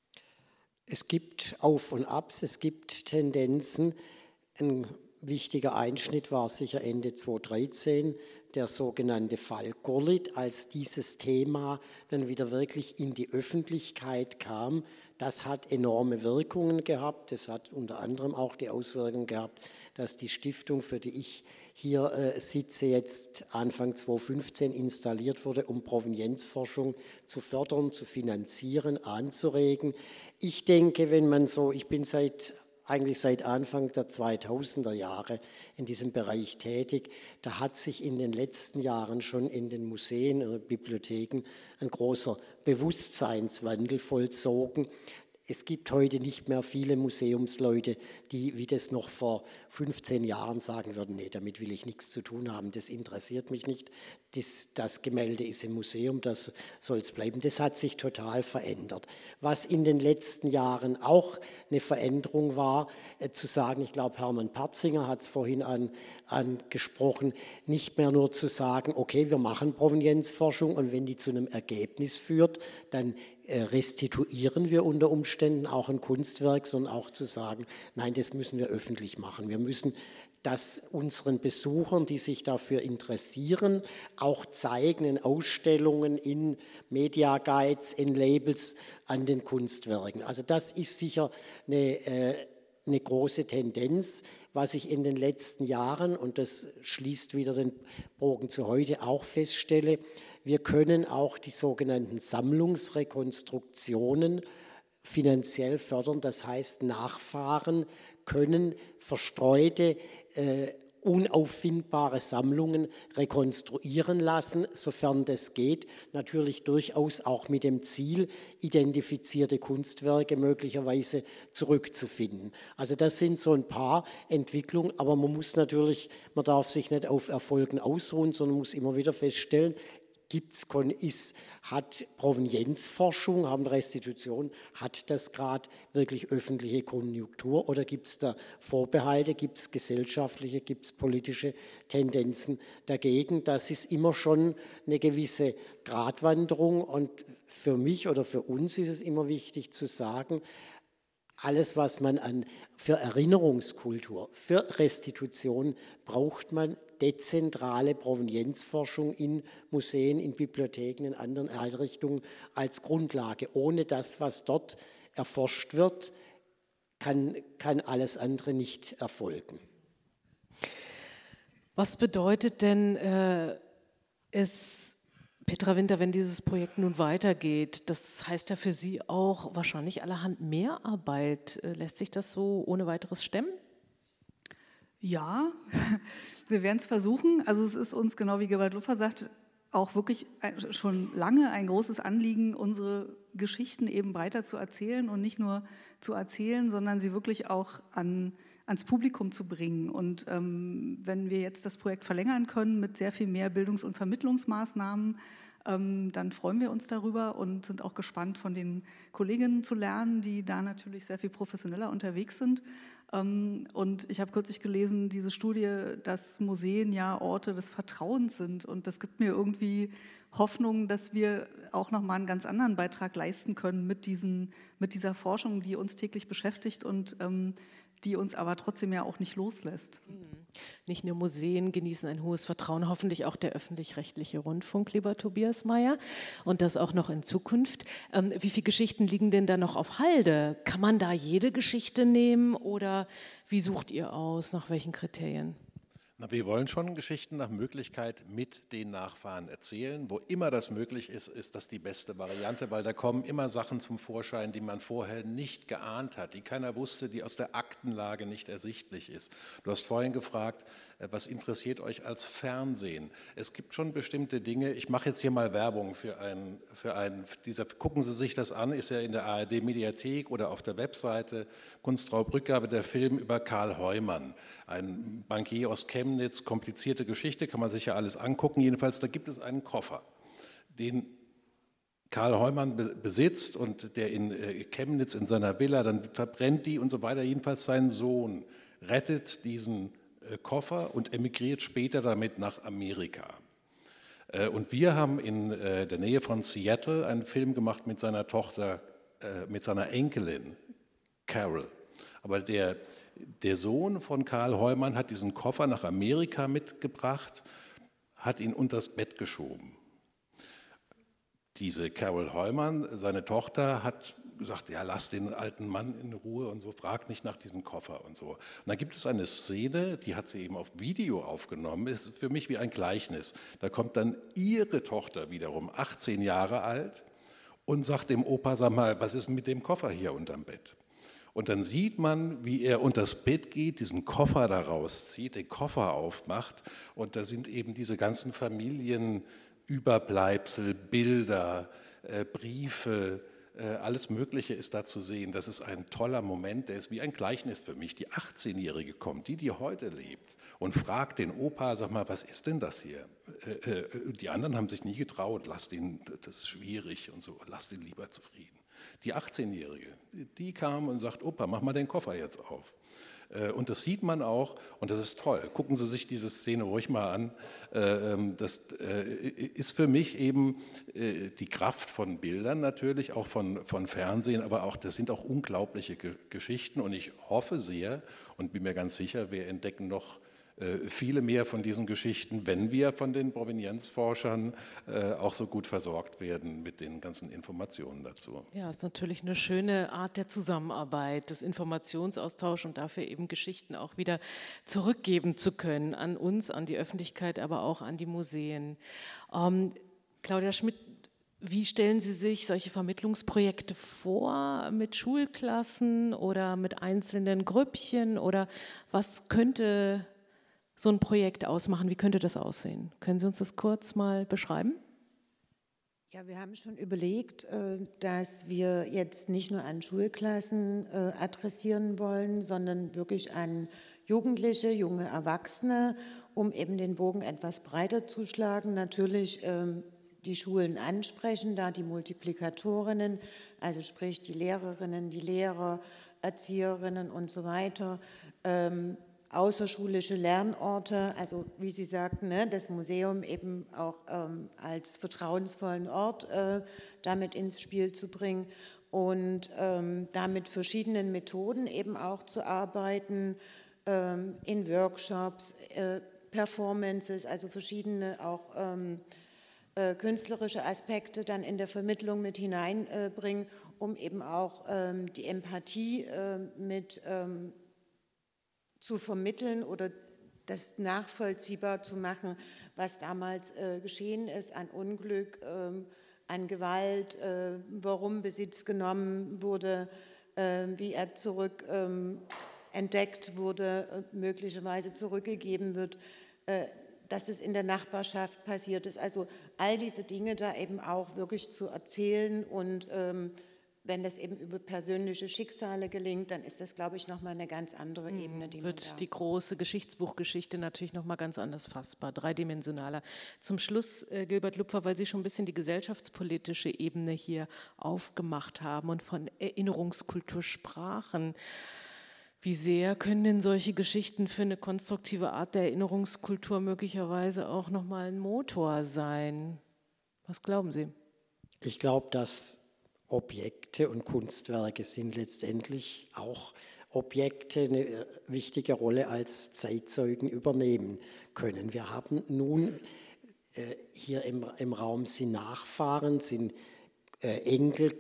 Es gibt Auf und Abs, es gibt Tendenzen. Ein wichtiger Einschnitt war sicher Ende 2013, der sogenannte Fall Gurlitt, als dieses Thema dann wieder wirklich in die Öffentlichkeit kam. Das hat enorme Wirkungen gehabt. Das hat unter anderem auch die Auswirkung gehabt, dass die Stiftung, für die ich hier sitze, jetzt Anfang 2015 installiert wurde, um Provenienzforschung zu fördern, zu finanzieren, anzuregen. Ich denke, wenn man so, ich bin eigentlich seit Anfang der 2000er Jahre in diesem Bereich tätig. Da hat sich in den letzten Jahren schon in den Museen oder Bibliotheken ein großer Bewusstseinswandel vollzogen. Es gibt heute nicht mehr viele Museumsleute, die, wie das noch vor 15 Jahren sagen würden, nee, damit will ich nichts zu tun haben, das interessiert mich nicht. Das Gemälde ist im Museum, das soll es bleiben. Das hat sich total verändert. Was in den letzten Jahren auch eine Veränderung war, zu sagen, ich glaube, Hermann Perzinger hat es vorhin angesprochen, nicht mehr nur zu sagen, okay, wir machen Provenienzforschung und wenn die zu einem Ergebnis führt, dann restituieren wir unter Umständen auch ein Kunstwerk, sondern auch zu sagen, nein, das müssen wir öffentlich machen. Wir müssen das unseren Besuchern, die sich dafür interessieren, auch zeigen in Ausstellungen, in Media Guides, in Labels an den Kunstwerken. Also das ist sicher eine große Tendenz, was ich in den letzten Jahren, und das schließt wieder den Bogen zu heute, auch feststelle. Wir können auch die sogenannten Sammlungsrekonstruktionen finanziell fördern. Das heißt, Nachfahren können verstreute, unauffindbare Sammlungen rekonstruieren lassen, sofern das geht. Natürlich durchaus auch mit dem Ziel, identifizierte Kunstwerke möglicherweise zurückzufinden. Also das sind so ein paar Entwicklungen, aber man darf sich nicht auf Erfolgen ausruhen, sondern muss immer wieder feststellen, hat Provenienzforschung, haben Restitution, hat das gerade wirklich öffentliche Konjunktur oder gibt es da Vorbehalte, gibt es gesellschaftliche, gibt es politische Tendenzen dagegen? Das ist immer schon eine gewisse Gratwanderung und für mich oder für uns ist es immer wichtig zu sagen, alles, was man für Erinnerungskultur, für Restitution braucht man dezentrale Provenienzforschung in Museen, in Bibliotheken, in anderen Einrichtungen als Grundlage. Ohne das, was dort erforscht wird, kann alles andere nicht erfolgen. Was bedeutet denn Petra Winter, wenn dieses Projekt nun weitergeht? Das heißt ja für Sie auch wahrscheinlich allerhand Mehrarbeit. Lässt sich das so ohne weiteres stemmen? Ja, wir werden es versuchen. Also es ist uns, genau wie Gebhard Lupfer sagt, auch wirklich schon lange ein großes Anliegen, unsere Geschichten eben breiter zu erzählen und nicht nur zu erzählen, sondern sie wirklich auch ans Publikum zu bringen. Und wenn wir jetzt das Projekt verlängern können mit sehr viel mehr Bildungs- und Vermittlungsmaßnahmen, dann freuen wir uns darüber und sind auch gespannt, von den Kolleginnen zu lernen, die da natürlich sehr viel professioneller unterwegs sind. Und ich habe kürzlich gelesen, diese Studie, dass Museen ja Orte des Vertrauens sind. Und das gibt mir irgendwie Hoffnung, dass wir auch nochmal einen ganz anderen Beitrag leisten können mit dieser Forschung, die uns täglich beschäftigt und die uns aber trotzdem ja auch nicht loslässt. Nicht nur Museen genießen ein hohes Vertrauen, hoffentlich auch der öffentlich-rechtliche Rundfunk, lieber Tobias Meyer, und das auch noch in Zukunft. Wie viele Geschichten liegen denn da noch auf Halde? Kann man da jede Geschichte nehmen oder wie sucht ihr aus, nach welchen Kriterien? Na, wir wollen schon Geschichten nach Möglichkeit mit den Nachfahren erzählen. Wo immer das möglich ist, ist das die beste Variante, weil da kommen immer Sachen zum Vorschein, die man vorher nicht geahnt hat, die keiner wusste, die aus der Aktenlage nicht ersichtlich ist. Du hast vorhin gefragt, was interessiert euch als Fernsehen? Es gibt schon bestimmte Dinge, ich mache jetzt hier mal Werbung gucken Sie sich das an, ist ja in der ARD-Mediathek oder auf der Webseite Kunstraub-Rückgabe, der Film über Karl Heumann, ein Bankier aus Chemnitz, komplizierte Geschichte, kann man sich ja alles angucken. Jedenfalls, da gibt es einen Koffer, den Karl Heumann besitzt und der in Chemnitz in seiner Villa, dann verbrennt die und so weiter. Jedenfalls sein Sohn rettet diesen Koffer und emigriert später damit nach Amerika. Und wir haben in der Nähe von Seattle einen Film gemacht mit seiner Tochter, mit seiner Enkelin Carol. Aber der Sohn von Karl Heumann hat diesen Koffer nach Amerika mitgebracht, hat ihn unters Bett geschoben. Diese Carol Heumann, seine Tochter, hat sagt, ja, lass den alten Mann in Ruhe und so, frag nicht nach diesem Koffer und so. Und dann gibt es eine Szene, die hat sie eben auf Video aufgenommen, ist für mich wie ein Gleichnis. Da kommt dann ihre Tochter wiederum, 18 Jahre alt, und sagt dem Opa, sag mal, was ist mit dem Koffer hier unterm Bett? Und dann sieht man, wie er unters Bett geht, diesen Koffer da rauszieht, den Koffer aufmacht, und da sind eben diese ganzen Familienüberbleibsel, Bilder, Briefe, alles Mögliche ist da zu sehen. Das ist ein toller Moment, der ist wie ein Gleichnis für mich. Die 18-Jährige kommt, die heute lebt, und fragt den Opa, sag mal, was ist denn das hier? Die anderen haben sich nie getraut, lass den, das ist schwierig und so, lass den lieber zufrieden. Die 18-Jährige, die kam und sagt, Opa, mach mal den Koffer jetzt auf. Und das sieht man auch, und das ist toll. Gucken Sie sich diese Szene ruhig mal an. Das ist für mich eben die Kraft von Bildern natürlich, auch von Fernsehen, aber auch, das sind auch unglaubliche Geschichten, und ich hoffe sehr und bin mir ganz sicher, wir entdecken noch viele mehr von diesen Geschichten, wenn wir von den Provenienzforschern auch so gut versorgt werden mit den ganzen Informationen dazu. Ja, ist natürlich eine schöne Art der Zusammenarbeit, des Informationsaustauschs und dafür eben Geschichten auch wieder zurückgeben zu können an uns, an die Öffentlichkeit, aber auch an die Museen. Claudia Schmidt, wie stellen Sie sich solche Vermittlungsprojekte vor, mit Schulklassen oder mit einzelnen Grüppchen, oder was könnte so ein Projekt ausmachen? Wie könnte das aussehen? Können Sie uns das kurz mal beschreiben? Ja, wir haben schon überlegt, dass wir jetzt nicht nur an Schulklassen adressieren wollen, sondern wirklich an Jugendliche, junge Erwachsene, um eben den Bogen etwas breiter zu schlagen. Natürlich die Schulen ansprechen, da die Multiplikatorinnen, also sprich die Lehrerinnen, die Lehrer, Erzieherinnen und so weiter, außerschulische Lernorte, also wie Sie sagten, ne, das Museum eben auch als vertrauensvollen Ort damit ins Spiel zu bringen und da mit verschiedenen Methoden eben auch zu arbeiten, in Workshops, Performances, also verschiedene auch künstlerische Aspekte dann in der Vermittlung mit hineinbringen, um eben auch die Empathie mit zu vermitteln oder das nachvollziehbar zu machen, was damals geschehen ist an Unglück, an Gewalt, warum Besitz genommen wurde, wie er zurück entdeckt wurde, möglicherweise zurückgegeben wird, dass es in der Nachbarschaft passiert ist. Also all diese Dinge da eben auch wirklich zu erzählen, und wenn das eben über persönliche Schicksale gelingt, dann ist das, glaube ich, nochmal eine ganz andere Ebene. Die wird die große Geschichtsbuchgeschichte natürlich nochmal ganz anders fassbar, dreidimensionaler. Zum Schluss, Gilbert Lupfer, weil Sie schon ein bisschen die gesellschaftspolitische Ebene hier aufgemacht haben und von Erinnerungskultur sprachen. Wie sehr können denn solche Geschichten für eine konstruktive Art der Erinnerungskultur möglicherweise auch nochmal ein Motor sein? Was glauben Sie? Ich glaube, dass Objekte und Kunstwerke sind letztendlich auch Objekte, eine wichtige Rolle als Zeitzeugen übernehmen können. Wir haben nun hier im Raum sind Nachfahren, sind Enkel,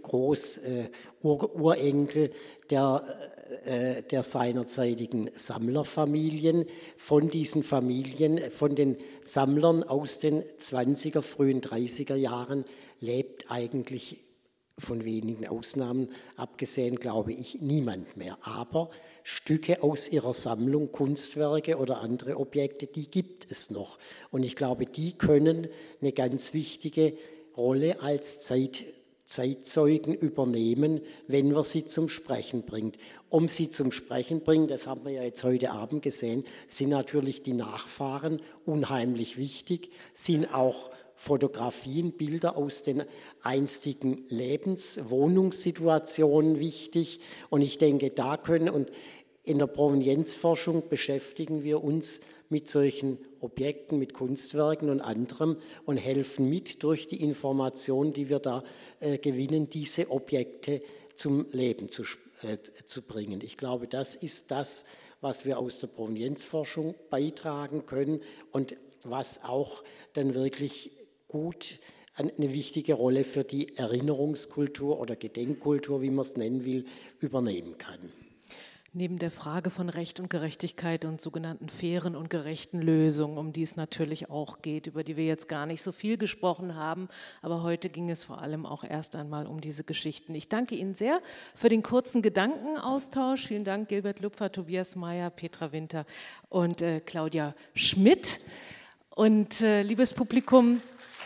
Urenkel der seinerzeitigen Sammlerfamilien. Von diesen Familien, von den Sammlern aus den 20er, frühen 30er Jahren lebt eigentlich, von wenigen Ausnahmen abgesehen, glaube ich, niemand mehr. Aber Stücke aus ihrer Sammlung, Kunstwerke oder andere Objekte, die gibt es noch. Und ich glaube, die können eine ganz wichtige Rolle als Zeitzeugen übernehmen, wenn wir sie zum Sprechen bringen. Um sie zum Sprechen bringen, das haben wir ja jetzt heute Abend gesehen, sind natürlich die Nachfahren unheimlich wichtig, sind auch Fotografien, Bilder aus den einstigen Wohnungssituationen wichtig. Und ich denke, da können, und in der Provenienzforschung beschäftigen wir uns mit solchen Objekten, mit Kunstwerken und anderem und helfen mit, durch die Informationen, die wir da gewinnen, diese Objekte zum Leben zu bringen. Ich glaube, das ist das, was wir aus der Provenienzforschung beitragen können und was auch dann wirklich gut eine wichtige Rolle für die Erinnerungskultur oder Gedenkkultur, wie man es nennen will, übernehmen kann. Neben der Frage von Recht und Gerechtigkeit und sogenannten fairen und gerechten Lösungen, um die es natürlich auch geht, über die wir jetzt gar nicht so viel gesprochen haben, aber heute ging es vor allem auch erst einmal um diese Geschichten. Ich danke Ihnen sehr für den kurzen Gedankenaustausch. Vielen Dank, Gilbert Lupfer, Tobias Meyer, Petra Winter und Claudia Schmidt. Und liebes Publikum,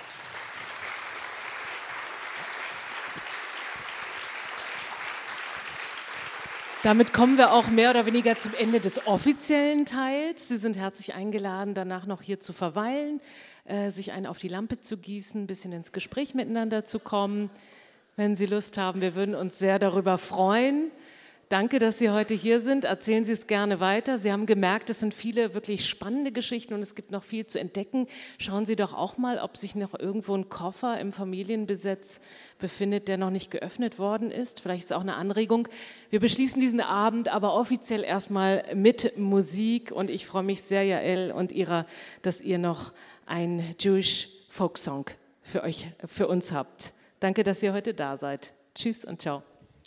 damit kommen wir auch mehr oder weniger zum Ende des offiziellen Teils. Sie sind herzlich eingeladen, danach noch hier zu verweilen, sich einen auf die Lampe zu gießen, ein bisschen ins Gespräch miteinander zu kommen, wenn Sie Lust haben. Wir würden uns sehr darüber freuen. Danke, dass Sie heute hier sind. Erzählen Sie es gerne weiter. Sie haben gemerkt, es sind viele wirklich spannende Geschichten und es gibt noch viel zu entdecken. Schauen Sie doch auch mal, ob sich noch irgendwo ein Koffer im Familienbesitz befindet, der noch nicht geöffnet worden ist. Vielleicht ist es auch eine Anregung. Wir beschließen diesen Abend aber offiziell erstmal mit Musik und ich freue mich sehr, Jael und Ira, dass ihr noch einen Jewish Folk Song für uns habt. Danke, dass ihr heute da seid. Tschüss und ciao.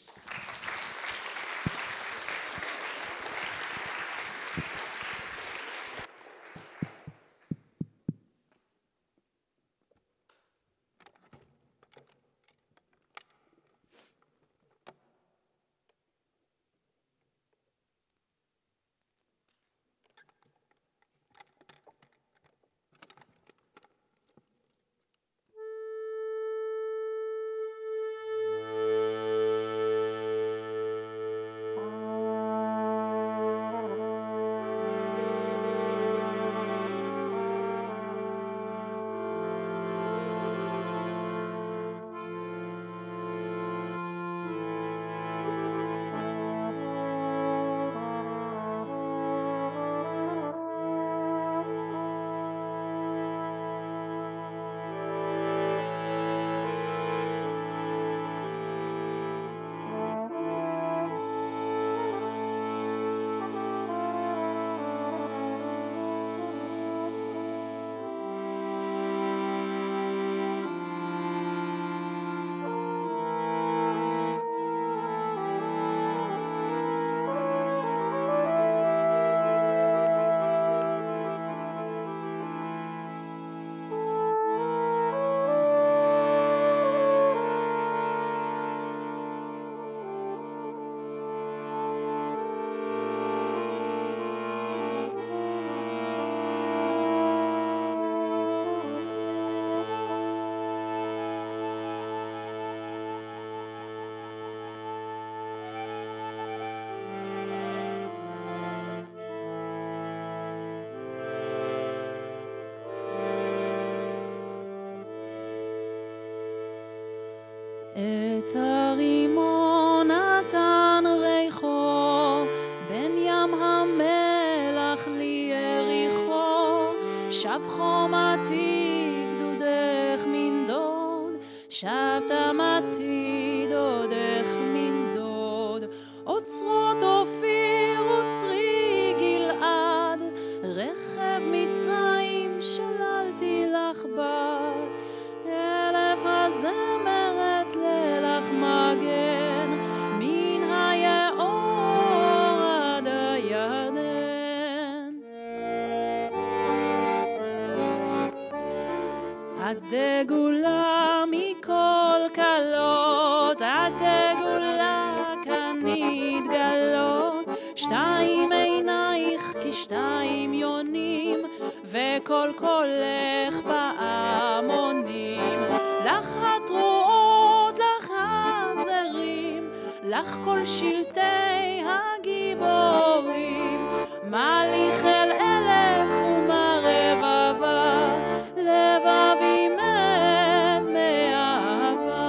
את הרימון נתן ריחו, בין ים המלח לי יריחו, שב חומתי גדודך מן דוד, שב תמתי דודך מן דוד, אוצרות אופיר וצרי גלעד, רכב מצרים שללתי לך בד, אלף הזמרת לילך מגן, מן היאור עד הירדן. עד דגולה מכל כלות, עד דגולה כאן נתגלות, שתיים עינייך כשתיים יונים, וכל קולך בהמונים, לך התרועות, לך הזרים, לך כל שלטי הגיבורים, מליך אל אלף ומרבבה, לבבי מת מאהבה.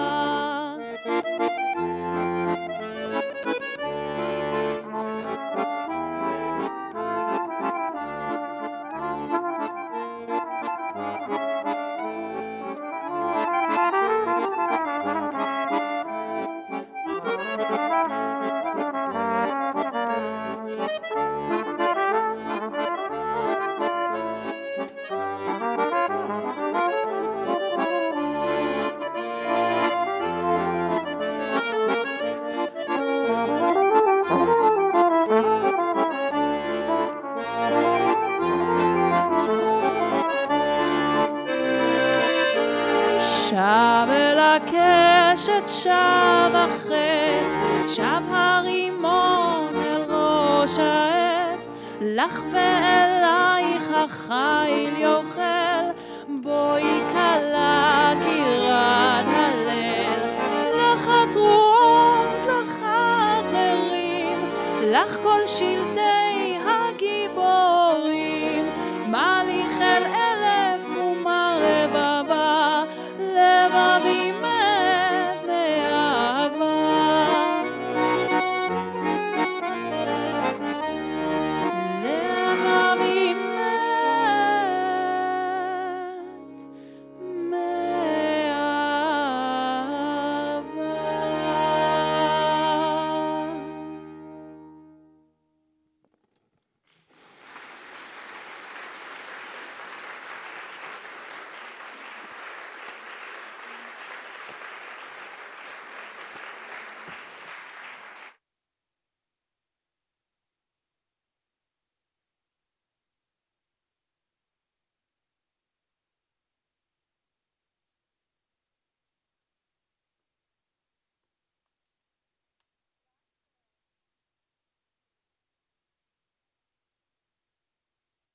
שב אל הקשת, שב החץ, שב הרימון אל ראש העץ, לך ואלייך החיל יוכל, בואי כלה כי